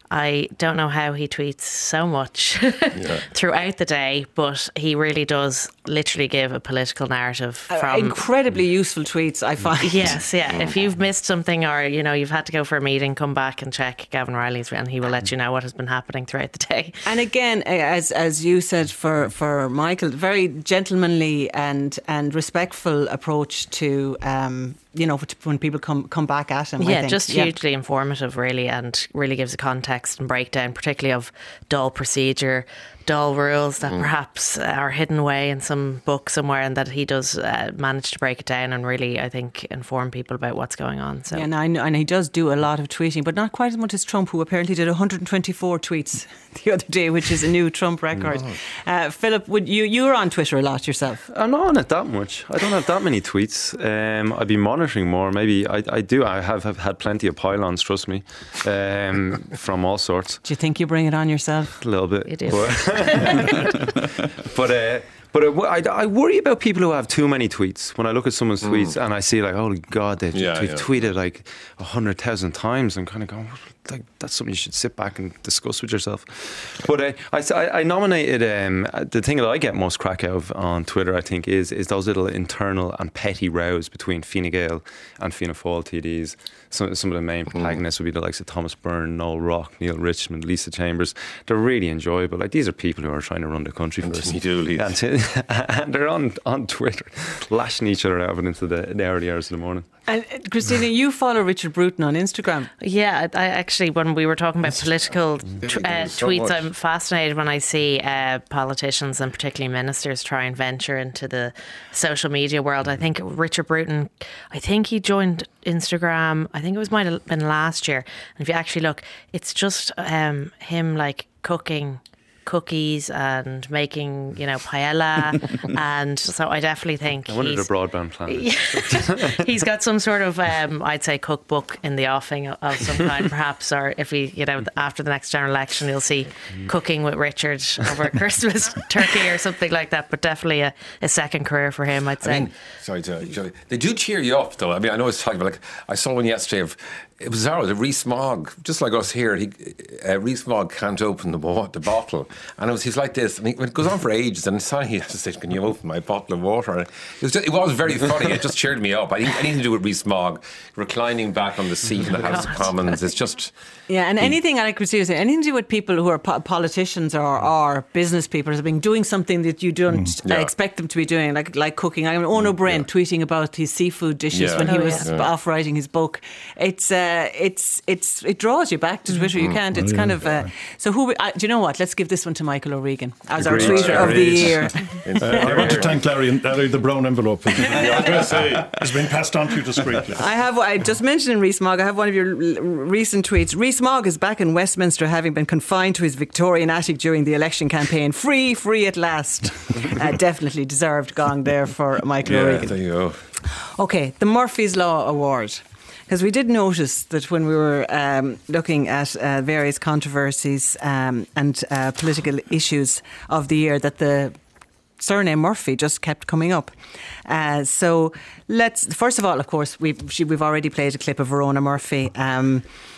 I don't know how he tweets so much yeah. throughout the day, but he really does literally give a political narrative from
uh, incredibly useful tweets, I find.
Yes, yeah. If you've missed something, or you know you've had to go for a meeting, come back and check Gavin Riley's, and he will let you know what has been happening throughout the day.
And again, as as you said for for Michael, very gentlemanly and and respectful approach to um, you know, when people come come back at him.
Yeah,
I think.
just
yeah.
hugely informative, really, and really gives a context and breakdown, particularly of dull procedure, dull rules that mm. perhaps are hidden away in some book somewhere, and that he does uh, manage to break it down and really, I think, inform people about what's going on. So.
Yeah, and, I know, and he does do a lot of tweeting, but not quite as much as Trump, who apparently did one hundred twenty-four tweets the other day, which is a new Trump record. Oh. Uh, Philip, would you you were on Twitter a lot yourself?
I'm not on it that much. I don't have that many tweets. Um, I'd be monitoring more. Maybe I, I do. I have, have had plenty of pylons, trust me, um, from all sorts.
Do you think you bring it on yourself?
A little bit.
You do.
But, but uh, But I, I worry about people who have too many tweets. When I look at someone's mm. tweets and I see like, oh God, they've,
yeah,
they've
yeah.
tweeted like a hundred thousand times. I'm kind of going, like, that's something you should sit back and discuss with yourself. But uh, I, I nominated um, the thing that I get most crack out of on Twitter, I think, is is those little internal and petty rows between Fine Gael and Fianna Fáil T Ds. Some, some of the main protagonists mm. would be the likes of Thomas Byrne, Noel Rock, Neil Richmond, Lisa Chambers. They're really enjoyable. Like, these are people who are trying to run the country for us. And, and they're on, on Twitter, lashing each other out into the, the early hours of the morning.
And uh, Christina, you follow Richard Bruton on Instagram.
Yeah, I actually, when we were talking about political t- uh, so tweets, much. I'm fascinated when I see uh, politicians and particularly ministers try and venture into the social media world. I think Richard Bruton, I think he joined Instagram, I think it was might have been last year. And if you actually look, it's just um, him like cooking cookies and making, you know, paella. And so I definitely think
I wanted
he's,
a broadband plan.
He's got some sort of, um, I'd say, cookbook in the offing of some kind, perhaps. Or if he, you know, after the next general election, you'll see cooking with Richard over Christmas turkey or something like that. But definitely a, a second career for him, I'd say.
I mean, sorry, Joey. They do cheer you up, though. I mean, I know it's talking about, like, I saw one yesterday of, it was bizarre, the Rees Mogg, just like us here, he, uh, Rees Mogg can't open the, bo- the bottle. And it was, he's like this, and he, it goes on for ages, and suddenly he has to say, can you open my bottle of water? And it was, just, it was very funny, it just cheered me up. I think anything to do with Rees Mogg, reclining back on the seat in the House of Commons, it's just...
Yeah, and anything, I could seriously, anything to do with people who are po- politicians or, or business people has been doing something that you don't mm, yeah. uh, expect them to be doing, like like cooking. I mean, Ono Brent yeah. tweeting about his seafood dishes yeah. when he oh, was yeah. off writing his book. It's uh, it's it's it draws you back to Twitter. You can't. It's kind of uh, so. Who uh, do you know? What? Let's give this one to Michael O'Regan as Agreed. Our tweeter of the year.
uh, I want to thank Larry and Larry. The brown envelope has been passed on to you discreetly.
I have. I just mentioned Rees Mogg. I have one of your l- recent tweets. Rees Mogg is back in Westminster, having been confined to his Victorian attic during the election campaign. Free, free at last. uh, definitely deserved gong there for Michael
yeah,
O'Regan.
There you go.
Okay, the Murphy's Law Award. Because we did notice that when we were um, looking at uh, various controversies um, and uh, political issues of the year, that the surname Murphy just kept coming up. Uh, so let's, first of all, of course, we've, she, we've already played a clip of Verona Murphy. Um,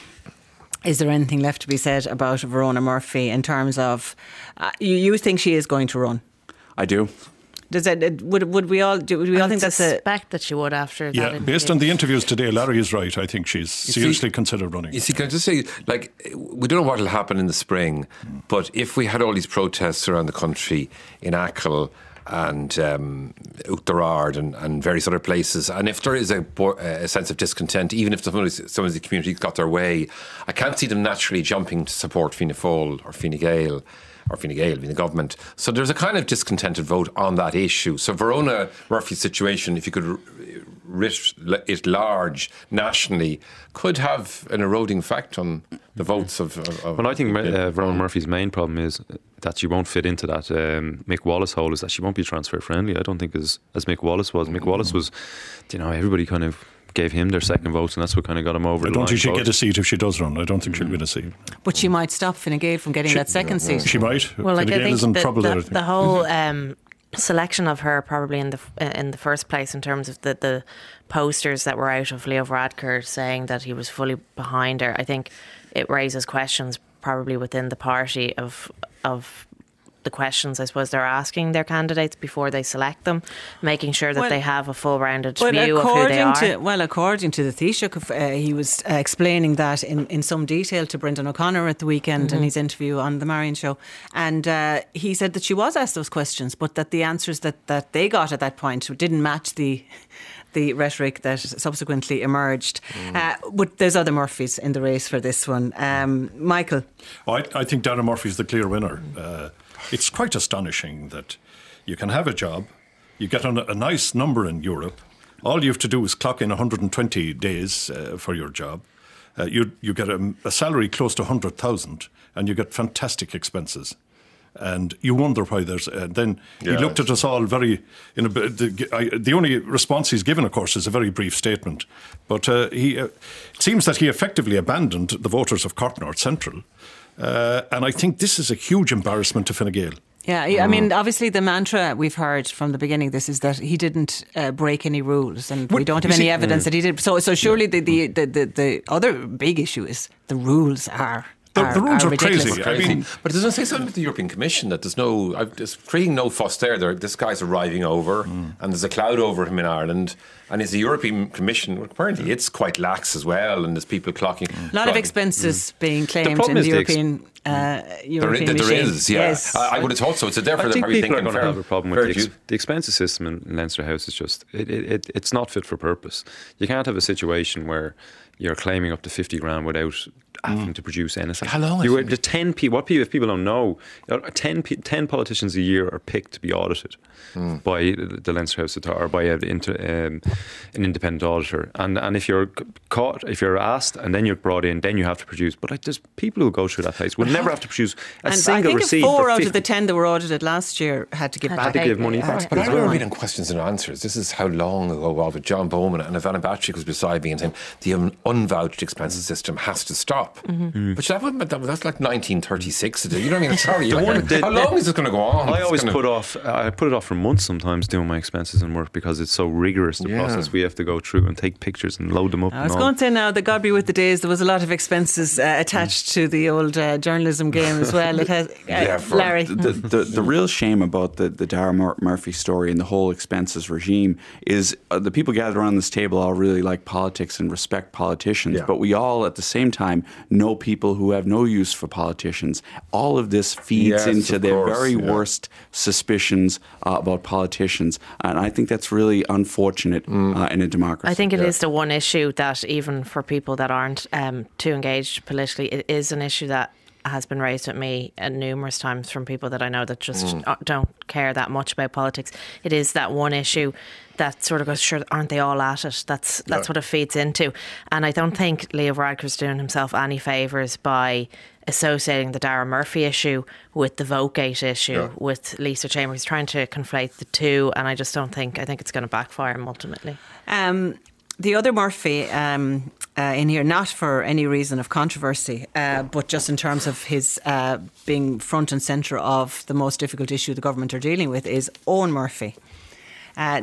Is there anything left to be said about Verona Murphy in terms of uh, you, you think she is going to run?
I do.
Does that would would we all do? Would we all
I
think that's a
suspect that she would after
yeah,
that?
Based on the interviews today, Larry is right. I think she's you seriously see, considered running.
You see, can I just say, like, we don't know what will happen in the spring, mm. but if we had all these protests around the country in Achill and um, Oughterard and, and various other places, and if there is a, a sense of discontent, even if some of, the, some of the communities got their way, I can't see them naturally jumping to support Fianna Fáil or Fine Gael or Fine Gael being the government. So there's a kind of discontented vote on that issue. So Verona Murphy's situation, if you could writ it large nationally, could have an eroding effect on the votes of... of, of
well, I think uh, Verona Murphy's main problem is that she won't fit into that um, Mick Wallace hole, is that she won't be transfer friendly. I don't think as, as Mick Wallace was. Mick Wallace was, you know, everybody kind of gave him their second votes, and that's what kind of got him over
I
the
don't
line.
think she'll
vote.
get a seat if she does run. I don't think she'll get a seat.
But she might stop Fine Gael from getting
she,
that second seat.
She might.
Well, like,
Fine
I
Gael is in
think
trouble
the,
there.
the, the whole um, selection of her probably in the in the first place, in terms of the, the posters that were out of Leo Varadkar saying that he was fully behind her, I think it raises questions probably within the party of of the questions I suppose they're asking their candidates before they select them, making sure that well, they have a full rounded view of who they are.
To, well, according to the Taoiseach, uh, he was uh, explaining that in, in some detail to Brendan O'Connor at the weekend mm-hmm. in his interview on the Marion Show, and uh, he said that she was asked those questions, but that the answers that, that they got at that point didn't match the the rhetoric that subsequently emerged. Mm. Uh, but there's other Murphys in the race for this one. Um, Michael?
I, I think Dara Murphy's the clear winner. Uh, it's quite astonishing that you can have a job, you get on a, a nice number in Europe, all you have to do is clock in one hundred twenty days uh, for your job. Uh, you you get a, a salary close to one hundred thousand and you get fantastic expenses. And you wonder why there's... Uh, then yeah, he looked at us all very... In a, the, I, the only response he's given, of course, is a very brief statement. But uh, he, uh, it seems that he effectively abandoned the voters of Cork North Central. Uh, and I think this is a huge embarrassment to Fine Gael.
Yeah, I mean, obviously the mantra we've heard from the beginning, this is that he didn't uh, break any rules, and well, we don't have any see, evidence mm. that he did. So, so surely yeah. the, the, the, the other big issue is the rules are...
The,
are,
the rules are,
are
crazy.
crazy.
I mean,
but it doesn't say something about the European Commission that there's no, I've, there's creating no fuss there. there. This guy's arriving over, mm. and there's a cloud over him in Ireland. And it's the European Commission, apparently it's quite lax as well, and there's people clocking.
A lot clocking. of expenses mm. being claimed the in the European, the ex- uh, European
there,
machine.
There is, yeah.
Yes.
I, I would have thought so. So therefore,
I think
they're
people
thinking
are going to have a problem with the, ex- the expenses system in, in Leinster House. Is just it, it, it, it's not fit for purpose. You can't have a situation where you're claiming up to fifty grand without having mm. to produce anything.
How long?
You, the ten people. What people, if people don't know, ten, ten politicians a year are picked to be audited mm. by the Leinster House or by a, inter, um, an independent auditor. And and if you're caught, if you're asked, and then you're brought in, then you have to produce. But like, there's people who go through that place would never have to produce a
and
single
I think
receipt.
Four
for
out
fifty
of the ten that were audited last year had to give
had
back.
to give money back.
But I remember reading questions and answers. This is how long ago was with John Bowman, and Ivana Batrick was beside me and saying the un- unvouched expenses system has to stop. Mm-hmm. But that would, that's like nineteen thirty-six. You know what I mean? Sorry, like, how long is this going to go on?
I always
gonna...
put off. I put it off for months sometimes doing my expenses and work because it's so rigorous the yeah. process we have to go through and take pictures and load them up.
I was
and
going to say now that God be with the days, there was a lot of expenses uh, attached mm. to the old uh, journalism game as well. It has, uh,
yeah,
Larry.
The, the, the, the real shame about the, the Dara Mur- Murphy story and the whole expenses regime is uh, the people gathered around this table all really like politics and respect politicians, yeah. but we all at the same time know people who have no use for politicians. All of this feeds
yes,
into their
course,
very
yeah.
worst suspicions uh, about politicians, and I think that's really unfortunate mm. uh, in a democracy.
I think it
yeah.
is the one issue that even for people that aren't um, too engaged politically, it is an issue that has been raised with me uh, numerous times from people that I know that just mm. don't care that much about politics. It is that one issue that sort of goes, sure, aren't they all at it? That's that's yeah. what it feeds into. And I don't think Leo Varadkar's doing himself any favours by associating the Dara Murphy issue with the Votegate issue, yeah. with Lisa Chambers. He's trying to conflate the two, and I just don't think, I think it's going to backfire him ultimately.
Um, the other Murphy um, uh, in here, not for any reason of controversy, uh, but just in terms of his uh, being front and centre of the most difficult issue the government are dealing with, is Eoin Murphy. Uh,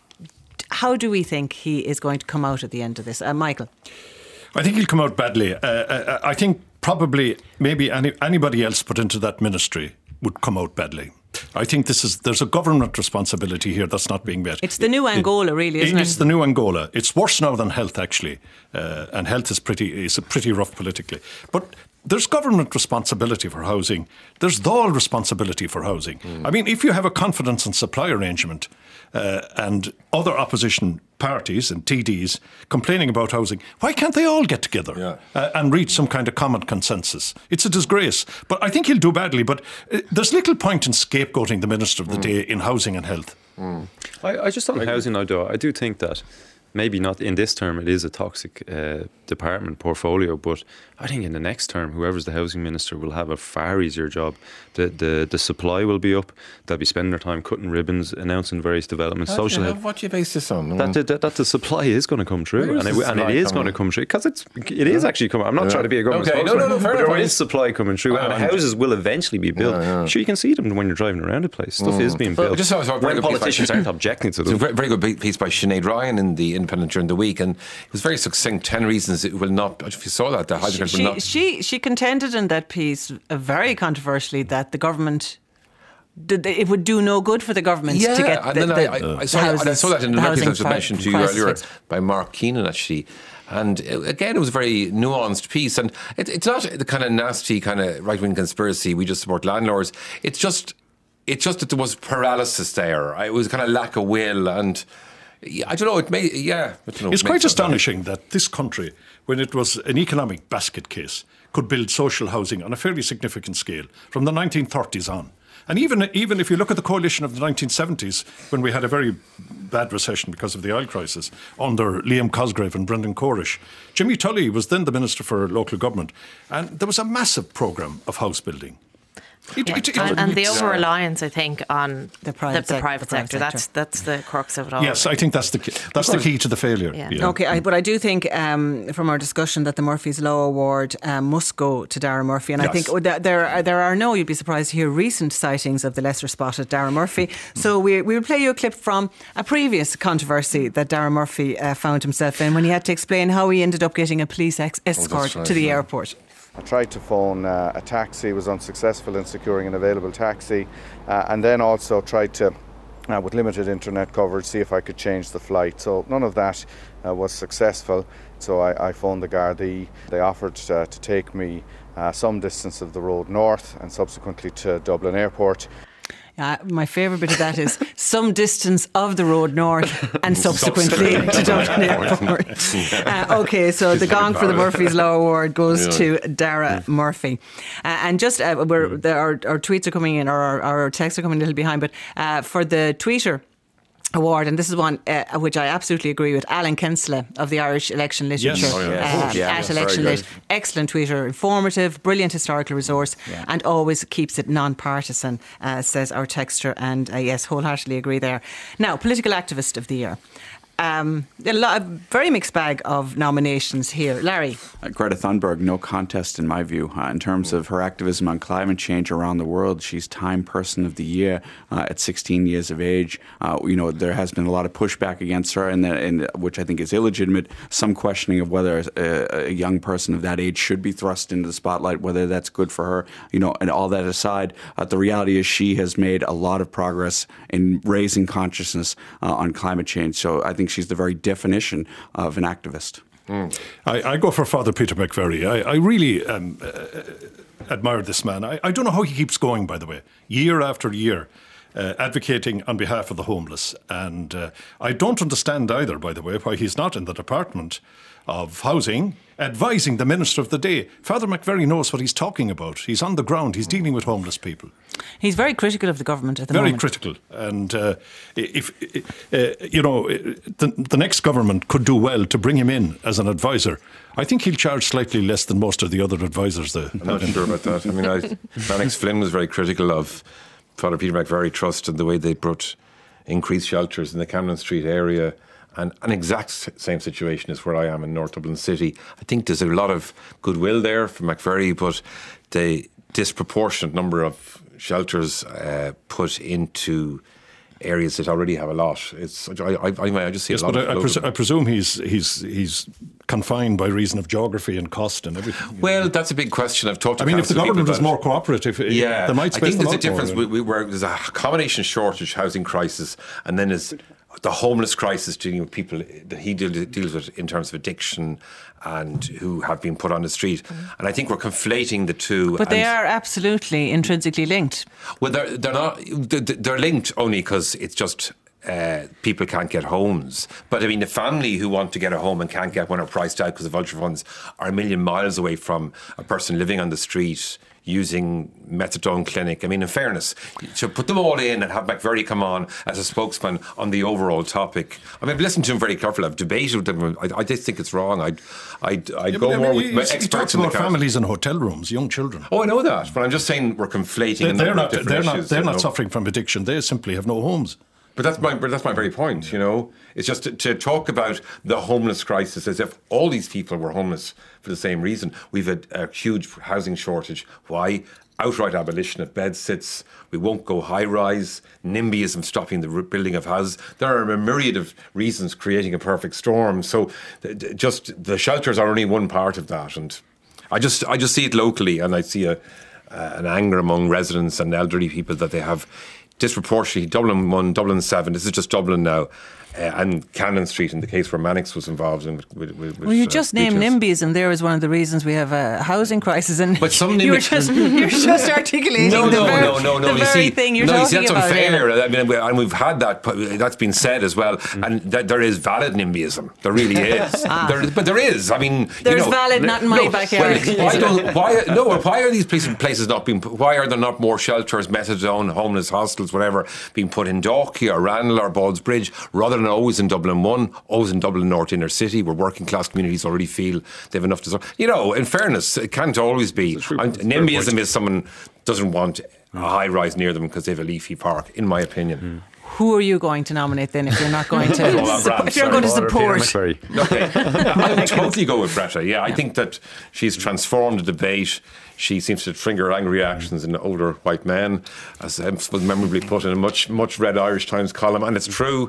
how do we think he is going to come out at the end of this? Uh, Michael?
I think he'll come out badly. Uh, uh, I think probably maybe any, anybody else put into that ministry would come out badly. I think this is there's a government responsibility here that's not being met.
It's the new Angola, it, really, isn't it?
It's the new Angola. It's worse now than health, actually, uh, and health is pretty is pretty rough politically. But there's government responsibility for housing. There's Dáil responsibility for housing. Mm. I mean, if you have a confidence and supply arrangement uh, and other opposition parties and T Ds complaining about housing, why can't they all get together yeah. uh, and reach some kind of common consensus? It's a disgrace. But I think he'll do badly. But uh, there's little point in scapegoating the Minister of the mm. Day in housing and health.
Mm. I, I just on housing now, though, I do think that maybe not in this term it is a toxic uh, department portfolio, but I think in the next term whoever's the housing minister will have a far easier job. The the, the supply will be up. They'll be spending their time cutting ribbons, announcing various developments.
How
social
help. What do you base this on?
That, that, that the supply is going to come true, and it, and it is going to come true because it's it is actually coming. I'm not yeah. trying to be a government
okay.
spokesman,
no, no, no,
but
there
point. is supply coming true, and houses will eventually be built. Yeah, yeah. Sure, you can see them when you're driving around the place. Stuff mm. is being built. Well, just saw, saw when politicians aren't objecting to them.
It's a very, very good piece by Sinead Ryan in the Independent during the week, and it was very succinct. Ten reasons it will not. If you saw that, the housing
she,
will not.
She she contended in that piece uh, very controversially that the government. It would do no good for the government
yeah,
to get
and
the,
then
the
I, I, I, saw,
houses,
and I saw that in the piece I was mentioned to you earlier
fixed.
by Mark Keenan, actually. And again, it was a very nuanced piece. And it, it's not the kind of nasty, kind of right-wing conspiracy, we just support landlords. It's just, it's just that there was paralysis there. It was kind of lack of will. And I don't know, it may, yeah. I don't know,
it's
it
quite astonishing that this country, when it was an economic basket case, could build social housing on a fairly significant scale from the nineteen thirties on. And even even if you look at the coalition of the nineteen seventies, when we had a very bad recession because of the oil crisis, under Liam Cosgrave and Brendan Corish, Jimmy Tully was then the Minister for Local Government, and there was a massive programme of house building.
It, yeah. it, it, and, and the over reliance, I think, on the private, the, the private, the private sector. sector. That's that's the crux of it all.
Yes, I think that's the key, that's the key to the failure.
Yeah. Yeah. Okay, I, but I do think um, from our discussion that the Murphy's Law Award um, must go to Darragh Murphy, and yes. I think there are, there are no, you'd be surprised to hear, recent sightings of the lesser spotted Darragh Murphy. So we we will play you a clip from a previous controversy that Darragh Murphy uh, found himself in when he had to explain how he ended up getting a police ex- escort oh, right, to the yeah. airport.
I tried to phone uh, a taxi, was unsuccessful in securing an available taxi, uh, and then also tried to, uh, with limited internet coverage, see if I could change the flight. So none of that uh, was successful. So I, I phoned the Gardaí. They offered uh, to take me uh, some distance of the road north and subsequently to Dublin Airport.
Uh, my favourite bit of that is some distance of the road north and subsequently to Dublin Airport. Uh, okay, so the gong for the Murphy's Law Award goes to Darragh Murphy. Uh, and just, uh, we're, the, our, our tweets are coming in, or our, our texts are coming a little behind, but uh, for the tweeter award, and this is one uh, which I absolutely agree with, Alan Kensler of the Irish Election Literature,
yes. oh, yeah.
uh,
yeah,
at Election Lit. Excellent tweeter, informative, brilliant historical resource, yeah. and always keeps it non-partisan, uh, says our texter, and uh, yes, wholeheartedly agree there. Now, Political Activist of the Year. Um, a, lot, a very mixed bag of nominations here. Larry?
Uh, Greta Thunberg, no contest in my view. Uh, in terms of her activism on climate change around the world, she's Time Person of the Year uh, at sixteen years of age. Uh, you know, there has been a lot of pushback against her, and, and which I think is illegitimate. Some questioning of whether a, a young person of that age should be thrust into the spotlight, whether that's good for her. You know, and all that aside, uh, the reality is she has made a lot of progress in raising consciousness uh, on climate change. So I think she's the very definition of an activist.
Mm. I, I go for Father Peter McVerry. I, I really um, uh, admire this man. I, I don't know how he keeps going, by the way, year after year, uh, advocating on behalf of the homeless. And uh, I don't understand either, by the way, why he's not in the Department of Housing advising the Minister of the day. Father McVerry knows what he's talking about. He's on the ground. He's dealing with homeless people.
He's very critical of the government at the
very
moment.
Very critical. And, uh, if uh, you know, the, the next government could do well to bring him in as an advisor. I think he'll charge slightly less than most of the other advisors there.
I'm not sure about that. I mean, I, Mannix Flynn was very critical of Father Peter McVerry Trust and the way they brought increased shelters in the Camden Street area. And an exact same situation is where I am in North Dublin City. I think there's a lot of goodwill there for McVerry, but the disproportionate number of shelters uh, put into areas that already have a lot. It's I, I, I just see
yes,
a lot
but
of
I, I, pres- I presume he's he's he's confined by reason of geography and cost and everything.
Well, that's a big question. I've talked to
I mean, if the government was more cooperative,
yeah,
they might space
I think there's a
them out
difference.
More,
we, we, where there's a accommodation shortage, housing crisis, and then there's the homeless crisis dealing with people that he deal, deals with in terms of addiction and who have been put on the street. Mm. And I think we're conflating the two.
But they are absolutely intrinsically linked.
Well, they're, they're not. They're linked only because it's just uh, people can't get homes. But I mean, the family who want to get a home and can't get one are priced out because the vulture funds are a million miles away from a person living on the street using methadone clinic. I mean, in fairness, to put them all in and have McVerry come on as a spokesman on the overall topic. I mean, I've listened to him very carefully. I've debated with him. I, I just think it's wrong. I'd, I'd, I'd
yeah,
go
I mean,
more
he,
with
he
experts
talks
in the
about
council.
Families in hotel rooms, young children.
Oh, I know that, but I'm just saying we're conflating.
They,
a
they're not.
They're
they're
issues,
not. They're
you know?
not suffering from addiction. They simply have no homes.
But that's my but that's my very point, you know. It's just to, to talk about the homeless crisis as if all these people were homeless for the same reason. We've a, a huge housing shortage. Why? Outright abolition of bed sits. We won't go high rise. NIMBYism stopping the building of houses. There are a myriad of reasons creating a perfect storm. So th- just the shelters are only one part of that. And I just I just see it locally, and I see a uh, an anger among residents and elderly people that they have disproportionately, Dublin one, Dublin seven, this is just Dublin now, Uh, and Cannon Street in the case where Mannix was involved in. With, with, with,
well, you
uh,
just named NIMBYism there as one of the reasons we have a housing crisis, and
but some
you were just you're just articulating
no,
the
no,
very,
no, no, no.
the
you
very
see,
thing you're
no,
talking
you see, that's
about.
unfair.
Here.
I mean, and we've had that. That's been said as well, mm. and th- there is valid NIMBYism. There really is. ah. there, but there is. I mean,
there's
you know,
valid, not in my
no,
backyard.
Well, why don't? Why no? Why are these places, places not being? Why are there not more shelters, methadone, homeless hostels, whatever, being put in Dalkey or Ranelagh or Ballsbridge, rather than always in Dublin One, always in Dublin North Inner City, where working class communities already feel they have enough to serve. You know, in fairness, it can't always be. NIMBYism is someone doesn't want a high rise near them because they have a leafy park, in my opinion. Mm.
Who are you going to nominate then if you're not going to oh, support, if you're going to support?
Okay. I would totally go with Bretta. Yeah, I think that she's transformed the debate. She seems to trigger angry reactions in older white men, as was memorably put in a much much read Irish Times column, and it's true.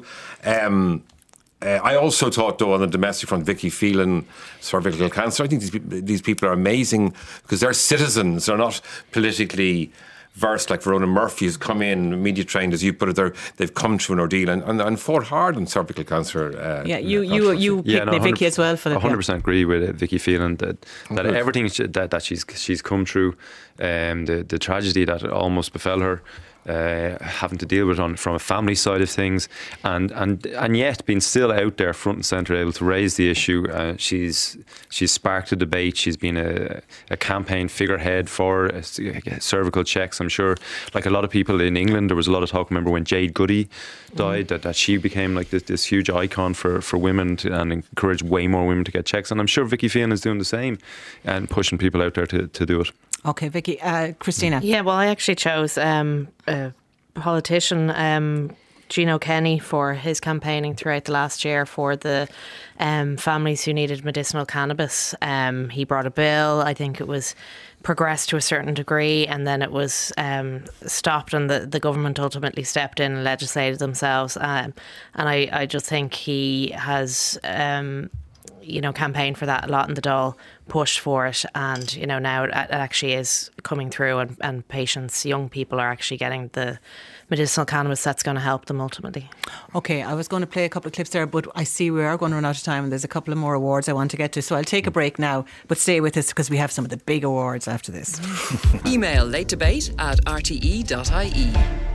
Um, Uh, I also thought, though, on the domestic front, Vicky Phelan, cervical cancer, I think these, these people are amazing because they're citizens. They're not politically versed like Verona Murphy, who's come in, media trained, as you put it. They're, they've come through an ordeal and, and, and fought hard on cervical cancer. Uh,
yeah, you you, you picked yeah, no, Vicky as well, Philip.
I one hundred percent agree with uh, Vicky Phelan that, that okay. everything she, that, that she's she's come through, um, the, the tragedy that almost befell her, Uh, having to deal with on from a family side of things, and and and yet being still out there front and centre, able to raise the issue. Uh, she's she's sparked a debate. She's been a, a campaign figurehead for uh, cervical checks. I'm sure, like a lot of people in England, there was a lot of talk. Remember when Jade Goody died, mm. that, that she became like this, this huge icon for for women to, and encouraged way more women to get checks. And I'm sure Vicky Phelan is doing the same and pushing people out there to to do it.
Okay, Vicky. Uh, Christina.
Yeah, well, I actually chose um, a politician, um, Gino Kenny, for his campaigning throughout the last year for the um, families who needed medicinal cannabis. Um, he brought a bill. I think it was progressed to a certain degree, and then it was um, stopped, and the, the government ultimately stepped in and legislated themselves. Um, and I, I just think he has... Um, you know, campaigned for that a lot in the Dáil, pushed for it, and, you know, now it actually is coming through, and, and patients, young people are actually getting the medicinal cannabis that's going to help them ultimately.
Okay, I was going to play a couple of clips there, but I see we are going to run out of time and there's a couple of more awards I want to get to, so I'll take a break now, but stay with us because we have some of the big awards after this.
Email late debate at r t e dot i e.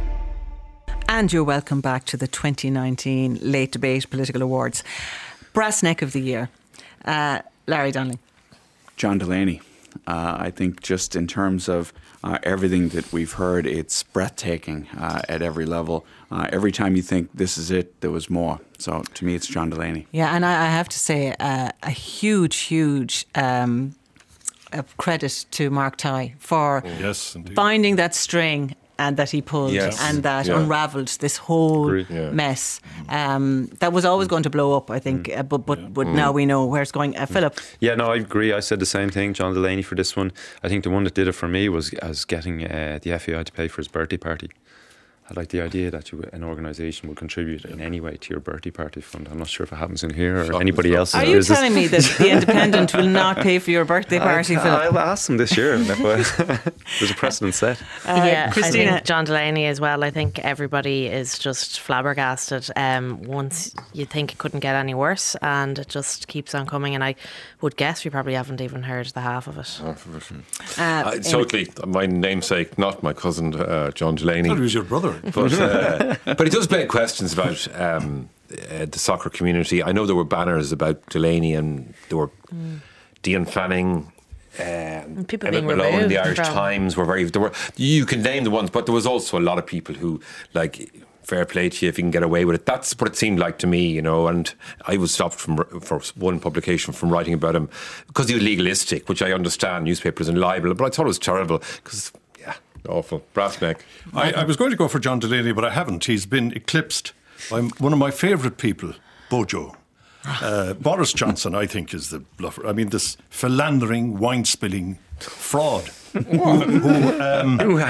And you're welcome back to the twenty nineteen Late Debate Political Awards. Brass neck of the year. Uh, Larry Donnelly.
John Delaney. Uh, I think just in terms of uh, everything that we've heard, it's breathtaking uh, at every level. Uh, every time you think this is it, there was more. So to me, it's John Delaney.
Yeah, and I, I have to say uh, a huge, huge um, uh, credit to Mark Tighe for
yes,
finding that string and that he pulled yes. and that yeah. unravelled this whole yeah. mess. Um, that was always going to blow up, I think, mm. uh, but but, yeah. but mm. now we know where it's going. Uh, Philip?
Yeah, no, I agree. I said the same thing, John Delaney, for this one. I think the one that did it for me was as getting uh, the F A I to pay for his birthday party. I like the idea that you, an organisation will contribute in any way to your birthday party fund. I'm not sure if it happens in here or Shocking anybody else.
Are you business. telling me that the Independent will not pay for your birthday party,
I,
Philip?
I'll ask them this year. There's a precedent set.
Uh, yeah, Christina. I think John Delaney as well. I think everybody is just flabbergasted. Um, once you think it couldn't get any worse, and it just keeps on coming. And I would guess we probably haven't even heard the half of it.
Half of it. Uh, uh, totally. My namesake, not my cousin, uh, John Delaney.
I thought he was your brother.
But uh, but it does beg questions about um, uh, the soccer community. I know there were banners about Delaney, and there were mm. Dean Fanning, uh,
people
Emmett
being
Malone,
removed
the Irish
from.
Times were very. There were you can name the ones, but there was also a lot of people who like. Fair play to you if you can get away with it. That's what it seemed like to me, you know. And I was stopped from for one publication from writing about him because he was legalistic, which I understand. Newspapers and libel, but I thought it was terrible because. Awful. Brass neck.
I, I was going to go for John Delaney, but I haven't. He's been eclipsed by one of my favourite people, Bojo. Uh, Boris Johnson, I think, is the bluffer. I mean, this philandering, wine-spilling fraud who, who, um, who,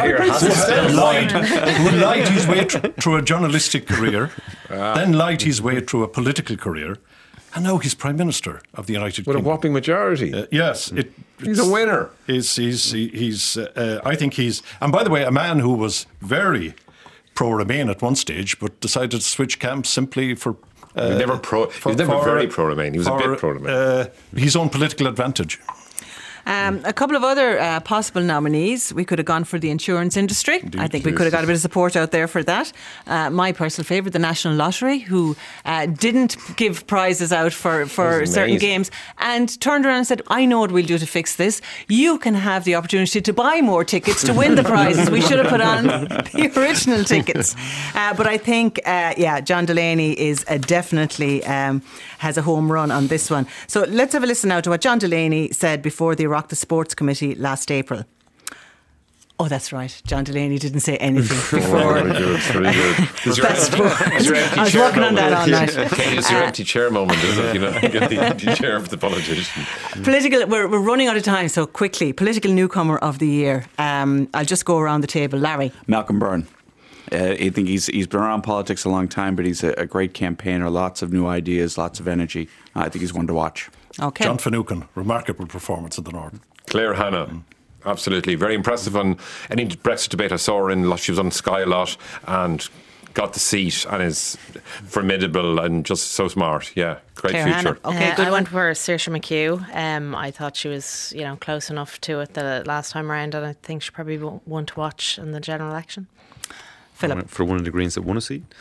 lied, who lied his way th- through a journalistic career, ah. then lied his way through a political career, and now he's Prime Minister of the United
With
Kingdom.
With a whopping majority.
Uh, yes. It,
he's a winner.
He's, he's, he's, uh, I think he's... And by the way, a man who was very pro-Remain at one stage, but decided to switch camps simply for Uh,
never pro. He was never
for,
very pro-Remain. He was
for,
a bit pro-Remain.
Uh, his own political advantage.
Um, a couple of other uh, possible nominees. We could have gone for the insurance industry.
Indeed,
I think we
yes.
could have got a bit of support out there for that. Uh, my personal favourite, the National Lottery, who uh, didn't give prizes out for, for certain games and turned around and said, I know what we'll do to fix this. You can have the opportunity to buy more tickets to win the prizes. We should have put on the original tickets. Uh, but I think, uh, yeah, John Delaney is uh, definitely um, has a home run on this one. So let's have a listen now to what John Delaney said before the Rock the Sports Committee last April. Oh, that's right. John Delaney didn't say anything before.
Oh, very good, very good. Is your
That's
empty,
what-
is your empty
I was
chair
working on that all
moment?
night.
Okay, it's your
Uh,
empty chair moment, is it? You know, you get the empty chair of the politician.
Political, we're, we're running out of time, so quickly. Political newcomer of the year. Um, I'll just go around the table. Larry.
Malcolm Byrne. Uh, I think he's he's been around politics a long time, but he's a, a great campaigner. Lots of new ideas, lots of energy. Uh, I think he's one to watch.
Okay.
John Finucane, remarkable performance in the North.
Claire Hanna. Absolutely. Very impressive on any Brexit debate I saw her in. She was on Sky a lot and got the seat and is formidable and just so smart. Yeah, great
Claire
future.
Hanna. Okay, uh, good I one. went for Saoirse McHugh. Um, I thought she was, you know, close enough to it the last time around, and I think she probably won't one to watch in the general election.
Philip.
For one of the Greens that won a seat.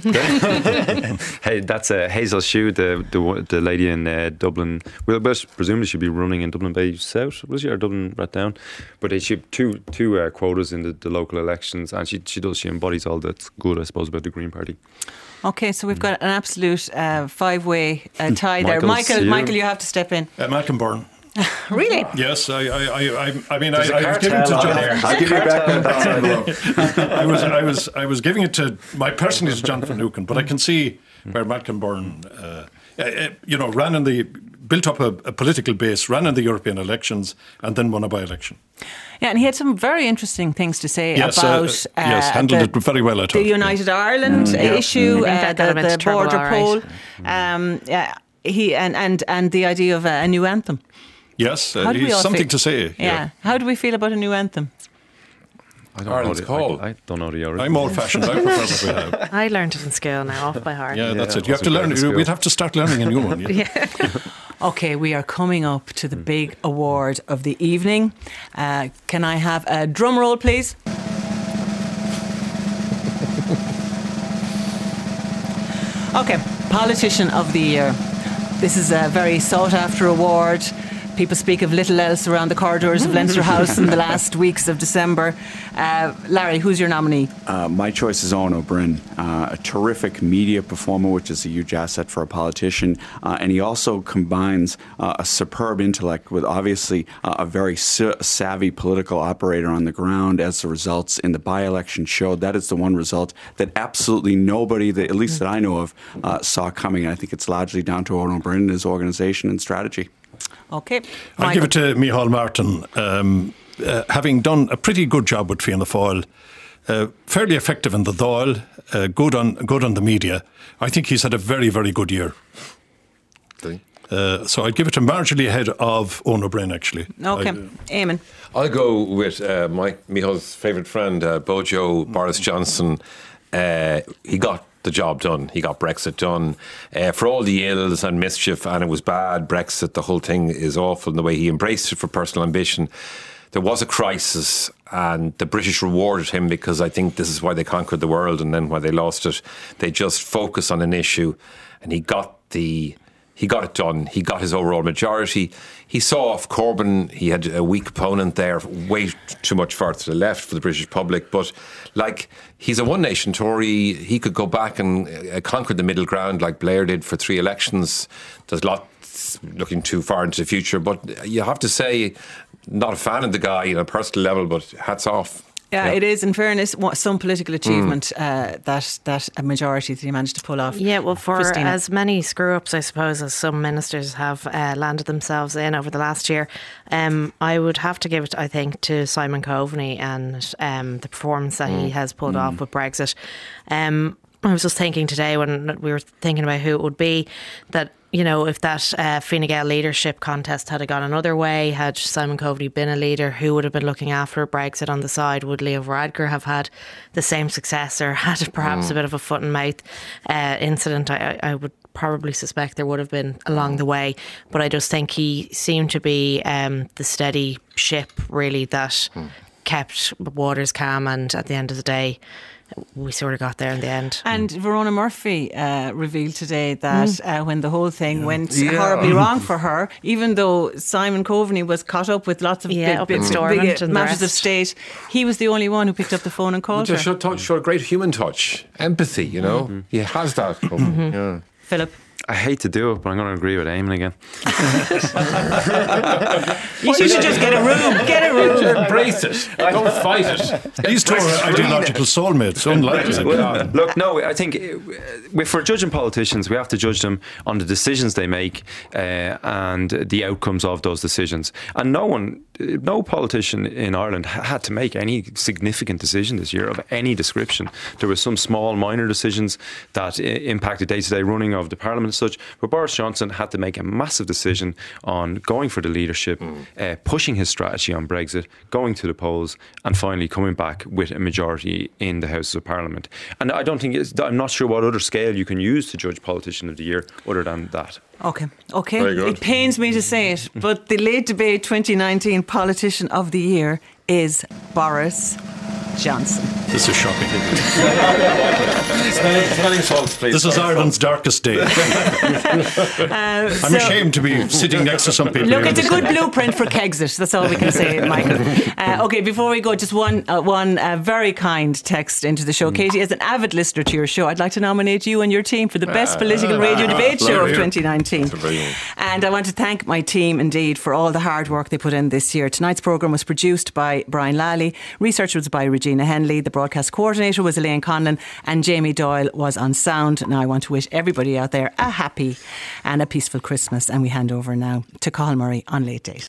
Hey, that's uh, Hazel Shue, the, the the lady in uh, Dublin. Well, but presumably she'd be running in Dublin Bay South, was she, or Dublin right down? But uh, she had two two uh, quotas in the, the local elections, and she she does she embodies all that's good, I suppose, about the Green Party.
Okay, so we've got an absolute uh, five-way uh, tie there.
Michael's
Michael,
you.
Michael, you have to step in.
Uh, Malcolm Byrne.
Really?
Yes, I, I, I, I, I mean, I,
There's a
I was giving it to
cartel
John.
on there. I'll give you back on that.
I was, I was, I was giving it to my personally to John Finucane, but I can see where Malcolm Byrne, uh, uh, you know, ran in the built up a, a political base, ran in the European elections, and then won a by-election.
Yeah, and he had some very interesting things to say
Yes, uh,
about
uh, yes, handled
the,
it very well, I
the
thought.
United Ireland
Mm, yeah.
issue,
I think
uh,
that got him
the,
into
the
trouble,
border
all
poll,
right.
um, yeah, he and, and, and the idea of a, a new anthem.
Yes, uh,
How do we
he's
all
something
feel?
to say.
Yeah.
Yeah.
How do we feel about a new anthem?
I don't
Ireland's
know
call.
the, I, I don't know the original.
I'm old-fashioned. I prefer what we have.
I learned it in school now, off by heart.
Yeah, that's
Yeah,
it. You have to
wasn't
learn.
great at school.
We'd have to start learning a new one. Yeah.
Yeah.
Okay, we are coming up to the big award of the evening. Uh, can I have a drum roll, please? Okay, Politician of the Year. This is a very sought-after award. People speak of little else around the corridors of Leinster House in the last weeks of December. Uh, Larry, who's your nominee?
Uh, my choice is Owen O'Brien, uh, a terrific media performer, which is a huge asset for a politician. Uh, and he also combines uh, a superb intellect with obviously uh, a very sa- savvy political operator on the ground, as the results in the by-election showed. That is the one result that absolutely nobody, that, at least that I know of, uh, saw coming. And I think it's largely down to Owen O'Brien and his organisation and strategy.
Okay.
I'll give it to Micheál Martin. Um, uh, having done a pretty good job with Fianna Fáil, uh, fairly effective in the Dáil, uh, good on good on the media. I think he's had a very, very good year. Uh, so I'd give it to marginally ahead of Owen O'Brien, actually.
Okay.
I,
Eamon.
I'll go with uh, my Micheál's favourite friend, uh, Bojo Boris Johnson. Uh, he got the job done. He got Brexit done. Uh, for all the ills and mischief, and it was bad, Brexit, the whole thing is awful in the way he embraced it for personal ambition. There was a crisis and the British rewarded him, because I think this is why they conquered the world and then why they lost it. They just focus on an issue, and he got the... He got it done. He got his overall majority. He saw off Corbyn. He had a weak opponent there, way too much far to the left for the British public. But, like, he's a one nation Tory. He could go back and uh, conquer the middle ground like Blair did for three elections. There's lots looking too far into the future. But you have to say, not a fan of the guy on a personal level, but hats off.
Yeah,
Yeah.
it is, in fairness, what- some political achievement mm. uh, that that a majority that he managed to pull off.
Yeah, well, for
Christina.
as many screw-ups, I suppose, as some ministers have uh, landed themselves in over the last year, um, I would have to give it, I think, to Simon Coveney and um, the performance that mm. he has pulled mm. off with Brexit. Um, I was just thinking today when we were thinking about who it would be, that, you know, if that uh, Fine Gael leadership contest had gone another way, had Simon Coveney been a leader, who would have been looking after Brexit on the side? Would Leo Varadkar have had the same success, or had perhaps mm. a bit of a foot and mouth uh, incident? I, I would probably suspect there would have been along the way, but I just think he seemed to be um, the steady ship, really, that mm. kept waters calm, and at the end of the day, we sort of got there in the end.
And Verona Murphy uh, revealed today that mm. uh, when the whole thing yeah. went
yeah.
horribly wrong for her, even though Simon Coveney was caught up with lots of
yeah,
big, big, big, big matters of state, he was the only one who picked up the phone and called
he
her.
Showed, touch, showed great human touch, empathy, you know. Mm-hmm. He has that. Mm-hmm. Yeah.
Philip?
I hate to do it, but I'm going to agree with Eamon again.
you should just get a room. Get a room.
Embrace it. Don't fight it.
These two are ideological soulmates, unlikely.
Well, look, no, I think if we're judging politicians, we have to judge them on the decisions they make uh, and the outcomes of those decisions. And no one, no politician in Ireland had to make any significant decision this year of any description. There were some small, minor decisions that impacted day-to-day running of the Parliament and such, but Boris Johnson had to make a massive decision on going for the leadership, mm. uh, pushing his strategy on Brexit, going to the polls, and finally coming back with a majority in the Houses of Parliament. And I don't think it's, I'm not sure what other scale you can use to judge Politician of the Year other than that.
Okay, okay. It pains me to say it, but the Late Debate twenty nineteen Politician of the Year is Boris Johnson.
This is shocking.
Smelling salts, please.
This is Ireland's darkest day. uh, I'm so, ashamed to be sitting next to some people.
Look, it's a good blueprint for Kexit. That's all we can say, Michael. Uh, okay, before we go, just one uh, one uh, very kind text into the show. Mm. Katie, as an avid listener to your show, I'd like to nominate you and your team for the best uh, political uh, radio uh, debate uh, show of twenty nineteen. And I want to thank my team indeed for all the hard work they put in this year. Tonight's programme was produced by Brian Lally, research was by Regina Henley, the broadcast coordinator was Elaine Conlon, and Jamie Doyle was on sound. Now I want to wish everybody out there a happy and a peaceful Christmas, and we hand over now to Cathal Murray on Late Date.